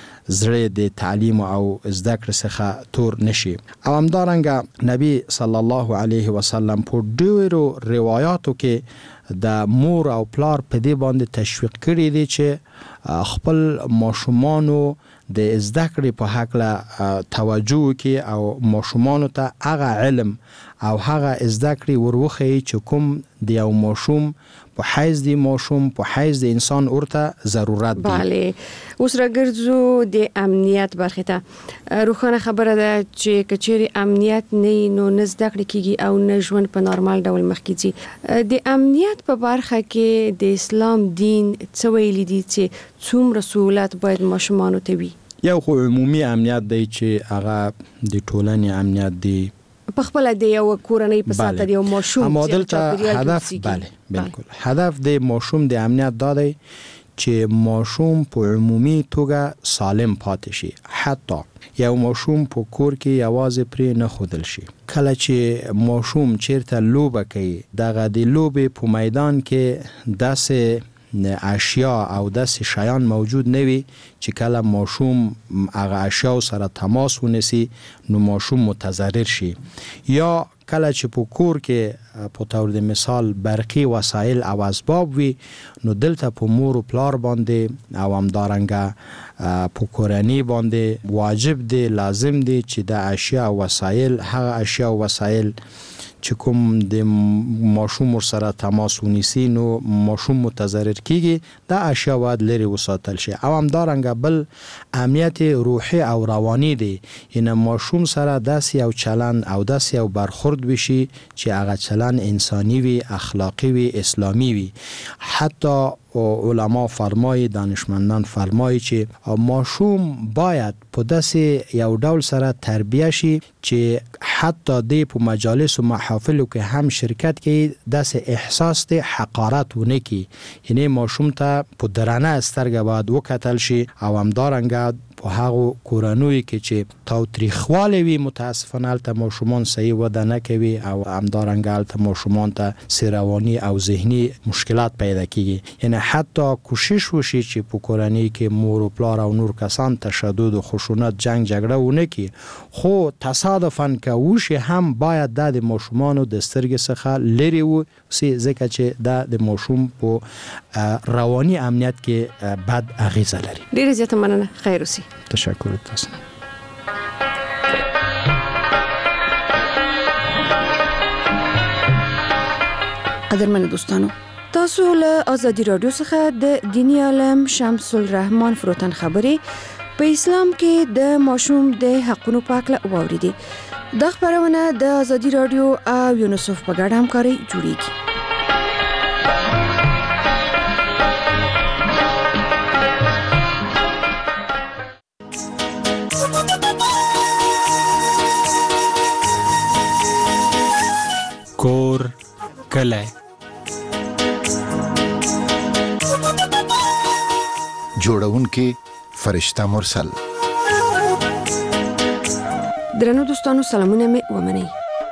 زړه د تعلیم او زده کړې څخه تور نشي. او همدارنګه نبی صلی الله علیه و سلم په ډیرو روایتو کې د مور او پلار په دې باندې تشویق کړی دی چې خپل ماشومانو د زده کړې په حق له توجه کوي او ماشومانو ته هغه علم او هغه زده کړې وروخی چې کوم د یو ماشوم په حیث د ماشوم په حیث د انسان ورته ضرورت دی. بله اوس راګرځو د امنیت برخه ته. روښانه خبره ده چې کچېری امنیت نه نو نه زده کړې کیږي او نه ژوند په نارمال ډول مخکې ځي. د امنیت په برخه کې د اسلام دین څه ویلي دي چې څومره سہولت باید ماشومانو ته وي؟ یو خو عمومي امنیت دی چې هغه د ټولنې امنیت دی په خپل د یو کورنۍ په ساته د یو ماشوم مودل ته هدف بله بالکل هدف د ماشوم د امنیت دا دی چې ماشوم په عمومي توګه سالم پاتې شي. حتی یو ماشوم په کور کې یوازې پرې نه خودل شي. کله چې ماشوم چیرته لوبه کوي دغه د لوبې په میدان کې داسې اشیا او داسې شیان موجود نه وي چې کله ماشوم هغه اشیا سره تماس ونیسي نو ماشوم متضرر شي. یا کله چې په کور کې په تور د مثال برقي وسایل او اسباب وي نو دلته په مور او پلار باندې او همدارنګه په کورنۍ باندې واجب دی لازم دی چې د اشیا او وسایل هغه اشیا او وسایل چې کوم د ماشوم سره تماس ونیسي نو ماشوم متضرر کیږي دا اشیا باید لري وساتل شي. او همدارنګه بل امنیت روحي او رواني دی ان ماشوم سره داسې یو چلند او داسې یو برخورد وشي چې هغه چلند انساني وي اخلاقی وي اسلامي وي. حتی علما فرمایي دانشمندان فرمایي چې ماشوم باید په داسې یو ډول سره تربیه شي چې حتی د په مجالس او محافلو کې هم شرکت کې داسې احساس د حقارت ونه کی. یعنی ماشوم ته په درنه سترګه باید وکتل شي او همدارنګه په هغه کورنوي کې چې تاوتریخواله وي متاسفانه الته ماشومان صحیح وده نه کوي او همدارنګه الته ماشومان ته سیروانی او ذهني مشکلات پیدا کیږي. یعنی حتی کوشش وشي چې په کورنۍ کې مور او پلار او نور کسان تشدد او خشونت جنگ جګړه ونه کی خو تصادفاً که وشي هم باید د ماشومانو د سترګې څخه لري وسی ځکه چې د ماشوم په رواني امنیت کې بد اغیزه لري. ډیره زیاته مننه. خیر اوسئ. تشکر تاسو. قدرمن دوستانو تاسو له آزادی رادیو څخه د دینی عالم شمس الرحمن فروتن خبري په اسلام کې د ماشوم د حقونو په اړه واوریدي. د خبرونه د آزادی رادیو او یونیسف په ګډه همکاري جوړیږي. کور کله جوړونکې فرشته مرسل. درنو دوستانو سلامونه مې ومنئ.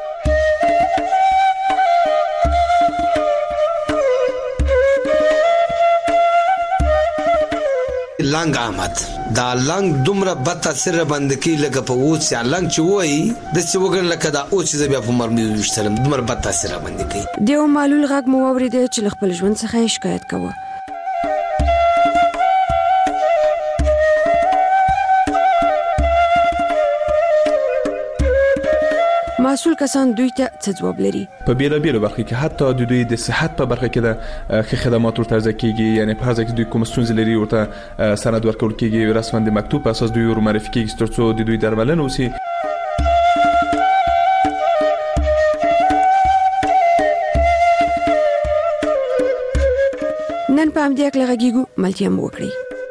لنګ آمد دا لنګ دومره بد تاثیر باندې کې لکه په اوس یا لنګ چې وای د څه وګړي لکه دا اوس چې بیا په مرمي وشتلم دومره بد تاثیر باندې کې دیو معلول غږ مو اورید چې خپل ژوند څخه شکایت کوي. مسؤل کسان دوی ته څه جواب لري؟ په بیلابیلو برخو کې حتی د دوی د صحت په برخه کې د ښه خدمات ورته ارزه کیږي. یعنی په هر ځای کې دوی کوم ستونزې لري ورته سند ورکول کیږي رسماً د مکتوب په اساس دوی ور معرفي کیږي ترڅو د دوی درملنه وشي. نن په همدې اړه غږیږو ملتیا مو وکړي.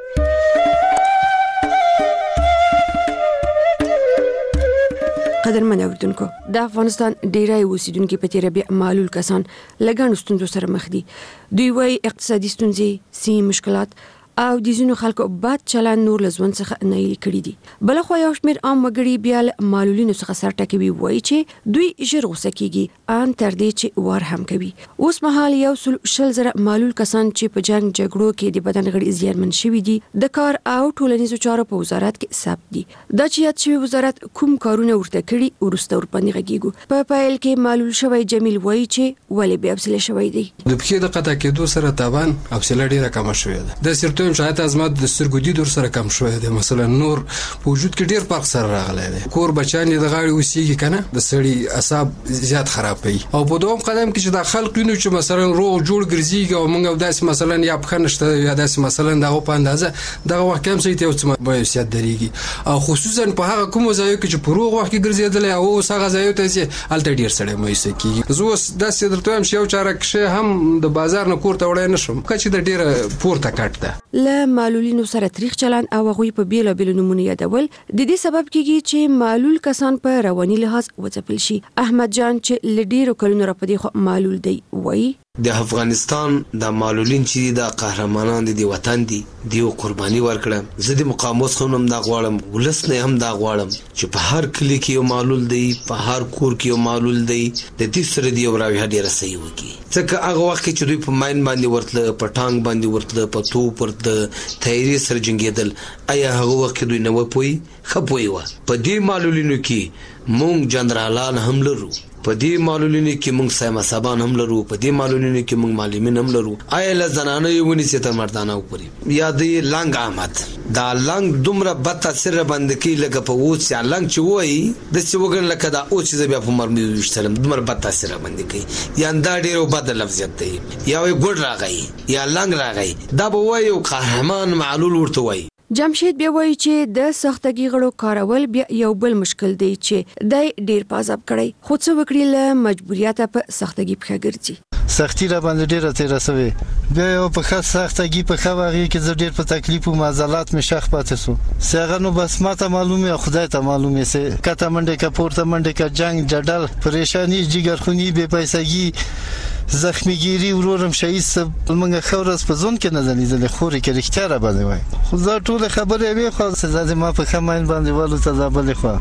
قدرمن اوردونکو د افغانستان ډیری اوسیدونکو په تیر بیا معلول کسان لګان ستونزو سره مخ دي. دوی وايي اقتصادي ستونزې، سیمه مشکلات او د ځینو خلکو بد چلند نور لزون څخه نایل کړي دي. بل خو یو شمیر عام وګړي بیا معلولینو څخه سر ټکوي وایي چې دوی ژر غوسه کیږي ان تر دې چې وار هم کوي. اوس مهال یو شل زره معلول کسان چې په جنگ جګړو کې د بدن غړي زیانمن شوي دي د کار او ټولنیزو چارو په وزارت کې ثبت دي. دا چې یاد شوی وزارت کوم کارونه ورته کړي ورسته ورپاندې غږیږو. په پایل کې معلول شوی جمیل وایي چې ولې بیا بسله شوی دی. د پښې د قطع کېدو سره تاوان او سله ډیره کم شوې ده. د سرتو درته وایم شاید از ما د سترګو دید ور سره کم شوی دی مثلا نور په وجود کې ډیر فرق سره راغلی دی کور بچان یې د غاړې اوسېږي که نه د سړي اعصاب زیات خرابوي او په دوم قدم کې چې دا خلق وینو چې مثلا روغ جوړ ګرځېږي او موږ داسې مثلا یا پښه نشته یا داسې مثلا د هغو په اندازه دغه وخت کې هم سړي ته یو څه مایوسیت درېږي او خصوصا په هغه کومو ځایو کې چې په روغ وخت کې ګرځېدلی او اوس هغه ځایو ته ځې هلته ډېر سړی مایوسه کېږي زه اوس داسې درته وایم چې یو چارکشی هم د بازار نه کور ته وړی نه شم که چې د ډېره پورته کټ ده له معلولینو سره تریخ چلند او هغوی په بېلابېلو نومونو یادول د دې سبب کېږي چې معلول کسان په رواني لحاظ وځپل شي. احمد جان چې له ډېرو کلونو راپدې خو معلول دی وایي د افغانستان د معلولین چې د قهرمانان دي د وطن دي دیو قرباني ورکړه زه د مقاموس خو هم دا غواړم ولس نه هم دا غواړم چې په هر کلی کې یو معلول دی په هر کور کې یو معلول دی د دې سره دی یو راوي ډېره صحیح وکړي ځکه هغه وخت کې چې دوی په ماین باندې ورتله په ټانک باندې ورتله په توپ ورتله تیاری سره جنګېدل ایا هغه وخت کې دوی نه وپوي خپوي و په دې معلولینو کې مونږ جنرالان هم لرو په دې معلولینو کې مونږ سیمه صاحبان هم لرو په دې معلولینو کې مونږ معلمین هم لرو آیا له زنانه یې ونیسي تر مردانه وپورې یا د لنګ احمد دا لنګ دومره بد تاثیر باندې کوي لکه په اوس یا لنګ چې وایي داسې وګڼه لکه دا اوس چې زه بیا په مرمۍ وویشتلم دومره بد تاثیر باندې کوي یا دا ډېر بد لفظیت دی یا وایي ګوډ راغی یا لنګ راغی دا به وایي یو قهرمان معلول ورته وایي. جمشید بیا وایي چې د سختګي غړو کارول بیا یو بل مشکل دی چې دای ډیر پازاب کړي خو څه وکړي له مجبوریت په سختګي په ګرځي سختي را باندې ډیره تیر سوي بیا یو په خاص سختګي په خواږي کې زه ډیر په تکلیف او معضلات می شخ پاتې سو ساغه نو بس ماته معلومه خدای ته معلومه سي کته منډه کا پورته منډه کا جنگ جدل پریشانی جګر خونی بے پیسګي زخمیګيري ورورم شهید سب منګه خورس په ځون کې نه زلیدل خوري کې رښتیا را باندې وای خو زه ټول خبرې وی خو زه ما په خماین باندې والو ته ځابل خو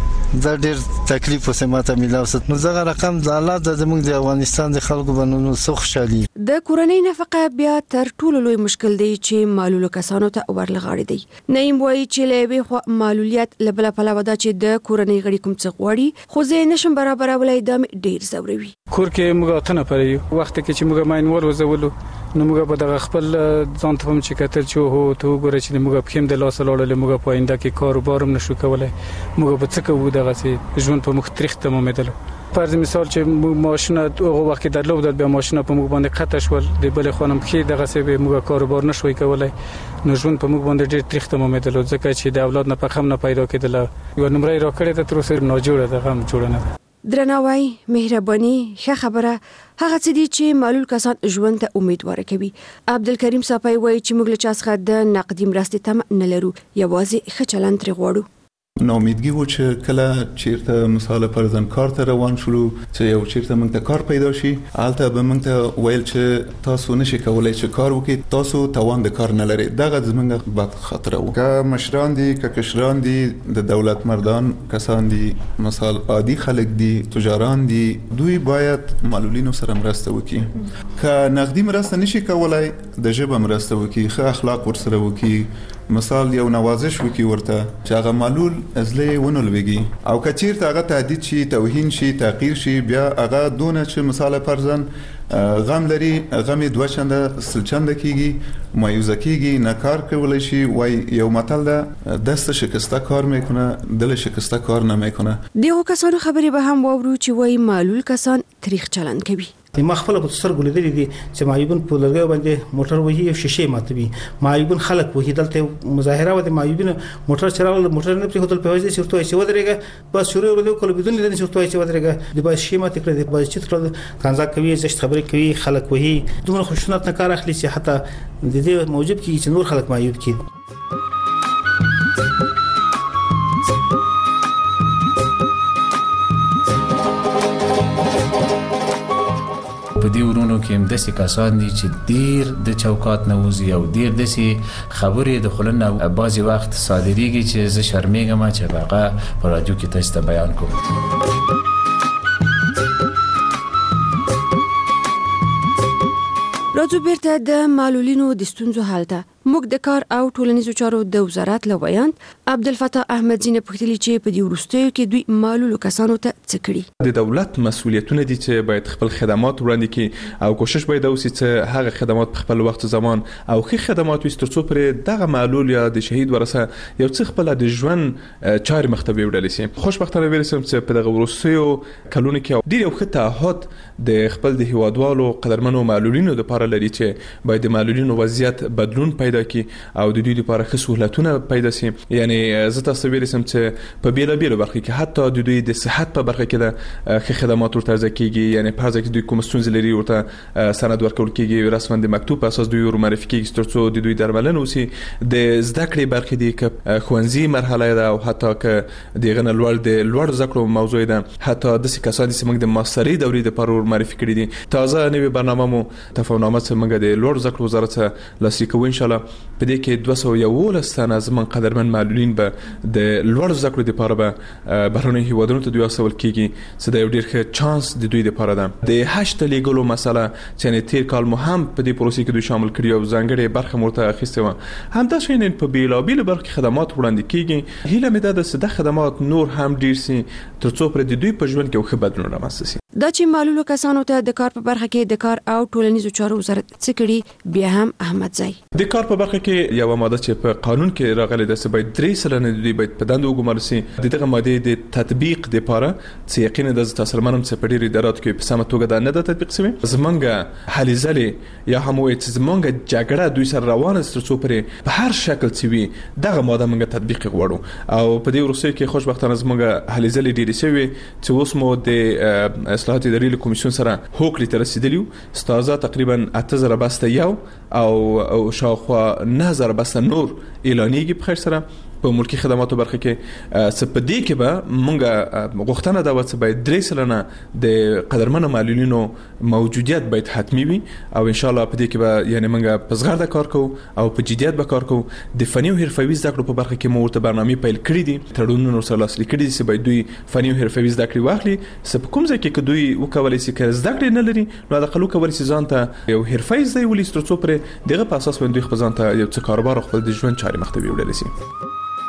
دا ډېر تکلیف وسه ماته ملاو ست نو زغه رقم د حالات د زموږ د افغانستان د خلکو بنونو سخ شالي د کورنۍ نفقه بیا تر ټولو لوی مشکل دی چې معلول کسانو ته ورلغاړي دی نیم وایي چې لوي خو معلولیت لبل په لودا چې د کورنۍ غړي کوم څه غوړي خو زه نشم برابر ولای د ډېر زوروي کور کې موږ ته نه پرې وخت کې چې موږ ماین ور وزولو نو موږ په دغه خپل ځان ته هم چې کتل چې هو ته وګورئ چې موږ په خیم د لاس لړل موږ په آینده کې کاروبار هم نشو کولای موږ په څه کوو دغه سي ژوند په مختلف تمامېدل فرض مثال چې ماشینه هغه وخت درلو د بیا ماشینه په موږ باندې قطع شول د بل خانم کې دغه سي موږ کاروبار نشوي کولای نو ژوند په موږ باندې ډېر تریخ تمامېدل ځکه چې د اولاد نه په خم نه پیدا کېدل یو نمبر را کړی ته تر اوسه نه جوړه دغه هم جوړ نه درناوی مهرباني ښه خبره هغه څه دي چې معلول کسان ژوند ته امیدوار کوي. عبدالکریم صافی وایي چې موږ له چا څخه د نقدي مرستې تمه نه لرو یوازې ښه چلند ترې غواړو. ناامیدګي و چې کله چیرته مثال پرځن کار ته روان شولو چې یو چیرته موږ ته کار پیدا شي البته به موږ ته ویل چې تاسو نشئ کولای چې کار وکړئ تاسو توان د کار نه لرئ دغه زموږ بد خاطره و که مشران دي که کشران دي د دولت مردان کسان دي مثال عادي خلک دي تجاران دي دوی باید معلولینو سره مرسته وکړي که نقدي مرسته نشي کولای د ژبه مرسته وکړي ښه اخلاق ورسره وکړي مثال یو نوازش وکي ورته چې هغه معلول ازلې ونه لويږي او کچیر ته هغه تهدید شي توهین شي تحقیر شي بیا هغه دونه چې مثال پرځن غم لري غم دوه چنده سل چنده کیږي مایوزه کیږي نه کار کولای شي وای یو متل ده دست شکسته کار میکنه دل شکسته کار نمیکنه. دیو کسانو خبرې به هم وورو چې وای معلول کسان تاریخ چلند کوي. ما خپل په سترګو لیدلې دي چې معیوبن په لرګي باندې موټر وهي او شیشه ماتوي معیوبن خلک وهي دلته مظاهره و د معیوبن موټر چلاول موټر نه په هوتل په وځي چې ورته چې ودرېګه بس شروع ورته کول بدون لیدل چې ورته چې ودرېګه د باز شی ماته کړې د باز چې تر کانزا کوي زشت خبرې کوي خلک وهي دومره خوشنط نه کار اخلي چې حتی د دې موجب کې چې نور خلک معیوب کی په دې ورونو کې هم داسې کسان دي چې ډیر د چوکات نه وځي او ډیر داسې خبرې د خلنو بعضې وخت صادریږي چې زه شرمېږم چې هغه په رادیو کې تاسو ته بیان کوم. راځو بیرته د معلولینو د ستونزو حل ته. موږ د کار او ټولنیزو چارو د وزارت لویان عبدالفتاح احمدزی نه پوښتنه چې په دې وروستیو کې دوی معلولو کسانو ته څه کړي. د دولت مسولیتونه دي چې باید خپل خدمات وړاندې کړي او کوشش باید وکړي چې هغه خدمات په خپل وخت زمان او ښه خدمات وي ترڅو پر دغه معلول یا د شهید ورثه یو څه خپل د ژوند چارې مخته وړل شي. خوشبختانه ویلسم چې په دغه وروستیو کلونو کې ډیر یو ښه تعهد د خپل د هیوادوالو قدرمنو معلولینو لپاره لري چې باید د معلولینو وضعیت بدلون پیدا کی او د دوی لپاره ښه سہولتونه پیدا شي. یعنی زه تاسو ویلم چې په بیل بیل برخه کې حتی د دوی د صحت په برخه کې د ښه خدمات ورته ځکیږي. یعنی په ځکه دوی کوم ستونزې لري ورته سند ورکول کیږي رسمن د مکتوب اساس دوی ور معرفي کیږي ترڅو د دوی درملنه وسی د زده کړې برخه دي ک خوانزي مرحله ده او حتی ک دغه لوړ د لوړ زکړو موضوع ده. حتی د کسان چې موږ د ماستري دورې د پرور معرفي کړی دي. تازه نوې برنامه مو تفاهمنامه چې موږ د لوړ زکړو وزارت لاسلیک کوو ان شاء الله. په دې کې دوه سوه یوولس تنه زمون قدرمن معلولین به د لوړ زده کړو لپاره به بهرني هیوادونو ته دوی اصول کیږي چې دا یو ډیر ښه چانس د دوی لپاره ده. د هشت لیګلو مسله چې تیر کال مو هم په دې پروسې کې دوی شامل کړي او ځانګړي برخه مرته اخیسته و. هم دا شین په بیلا بیل برخه خدمات وړاندې کیږي. هیله مې ده چې د خدمات نور هم ډیر سي ترڅو پر د دوی په ژوند کې ښه بدلون رامنځته شي. دا چې معلولو کسانو ته د کار په برخه کې د کار او ټولنیزو چارو وزارت څه کړي بیا هم احمدزی د کار په برخه کې یو ماده چې په قانون کې راغلي ده چې باید درې سلنه د دوی باید په دند وګمارل شي. دغه ماده د تطبیق لپاره چې یقینا د تاسو منم چې په ډیری ادارات کې په سمه توګه د نه د تطبیق شوی. زمونږ حلیزلې یا هم وایي چې زمونږ جګړه دوی سره روانه ترڅو پرې په هر شکل چې وي دغه ماده موږ تطبیق غواړو او په دې وروسته کې خوشبختانه زمونږ حلیزلې ډیری شوی چې اوس مو د اصلاحات اداري کمیسیون سره هوکړې ته رسیدلی وو. ستازه تقریبا اته زره بسته یو او شاوخوا نه زره بسته نور اعلانېږي په خیر سره په ملکی خدماتو برخه کې. سپدې کې به مونږه غوښتنه دا و چې باید درې سلنه د قدرمنو معلولینو موجودیت باید حتمی وي او ان شاء الله په دې کې به یعنی مونږه په زغرده کار کوو او په جديت به کار کوو. د فني او حرفوي زده کړو په برخه کې مو ورته برنامه پیل کړې دي. تړونونه سره لاسلیک کړي دي چې باید دوی فني او حرفوي زده کړې واخلي. سپ کوم ځای کې دوی وکولای شي چې زده کړې نه لري نو د خلکو کولای شي ځان ته یو حرفي زده ولې ترڅو پر دغه په اساس باندې خپل ځان ته یو څه کاروبار خپل د ژوند چارې مخته وړل شي.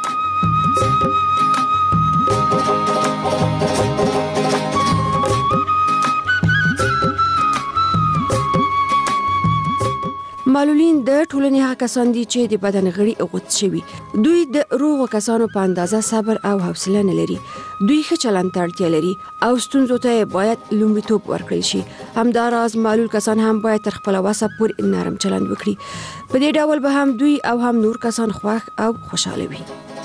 معلولین د ټولنې هغه کسان دي چې د بدن غړي غوڅ شوي. دوی د روغو کسانو په اندازه صبر او حوصله نه لري. دوی ښه چلند ته اړتیا لري او ستونزو ته باید لومړیتوب ورکړل شي. همداراز معلول کسان هم باید تر خپل وسه پورې نرم چلند وکړي. په دې ډول به هم دوی او هم نور کسان خوښ او خوشاله وي.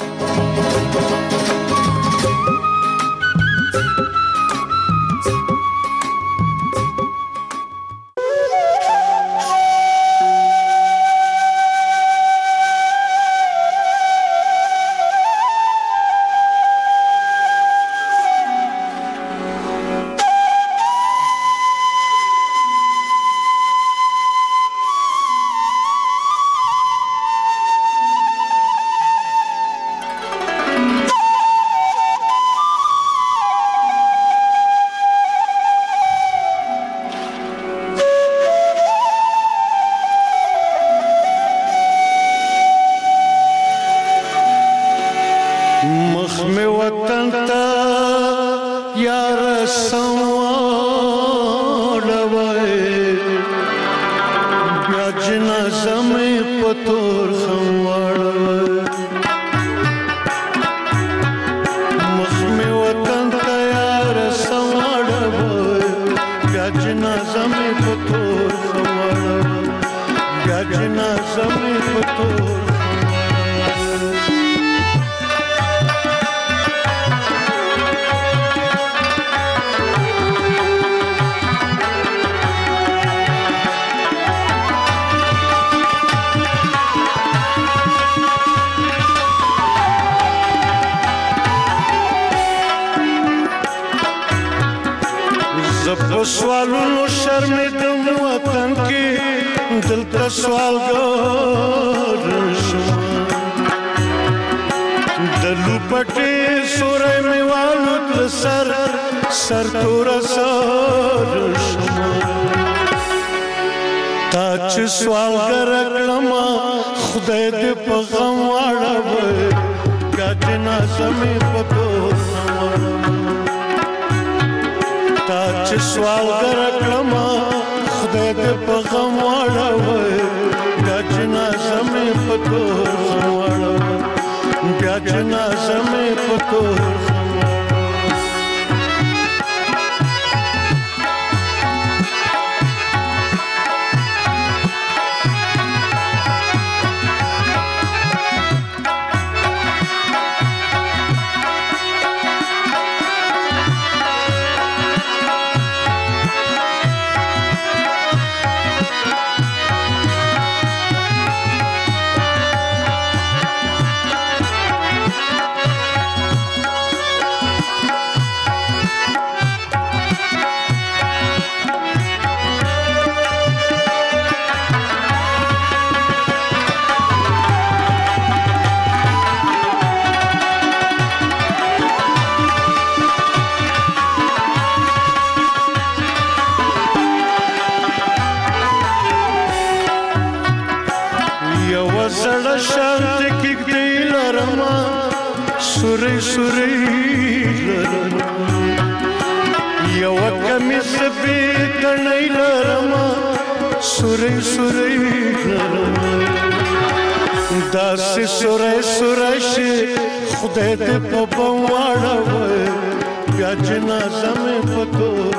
سوالونو شرمېدم وطن کې دلته سوالګر شم د لوپټې سورې مې والوت سر سر توره سر شم تا چې سوالګر کړم په غم واړوي بیا جنازه مې په تور تا چې سوالګر کړم خدای دې په غم واړوي بیا جنازه مې په تور واړوي بیا جنازه مې په تور سوري سوري لرما یو کمیس به کنای لرما سوري سوري لرما داس سوري سوري شي خدای دې په بواړه بیا جنازه مې پتو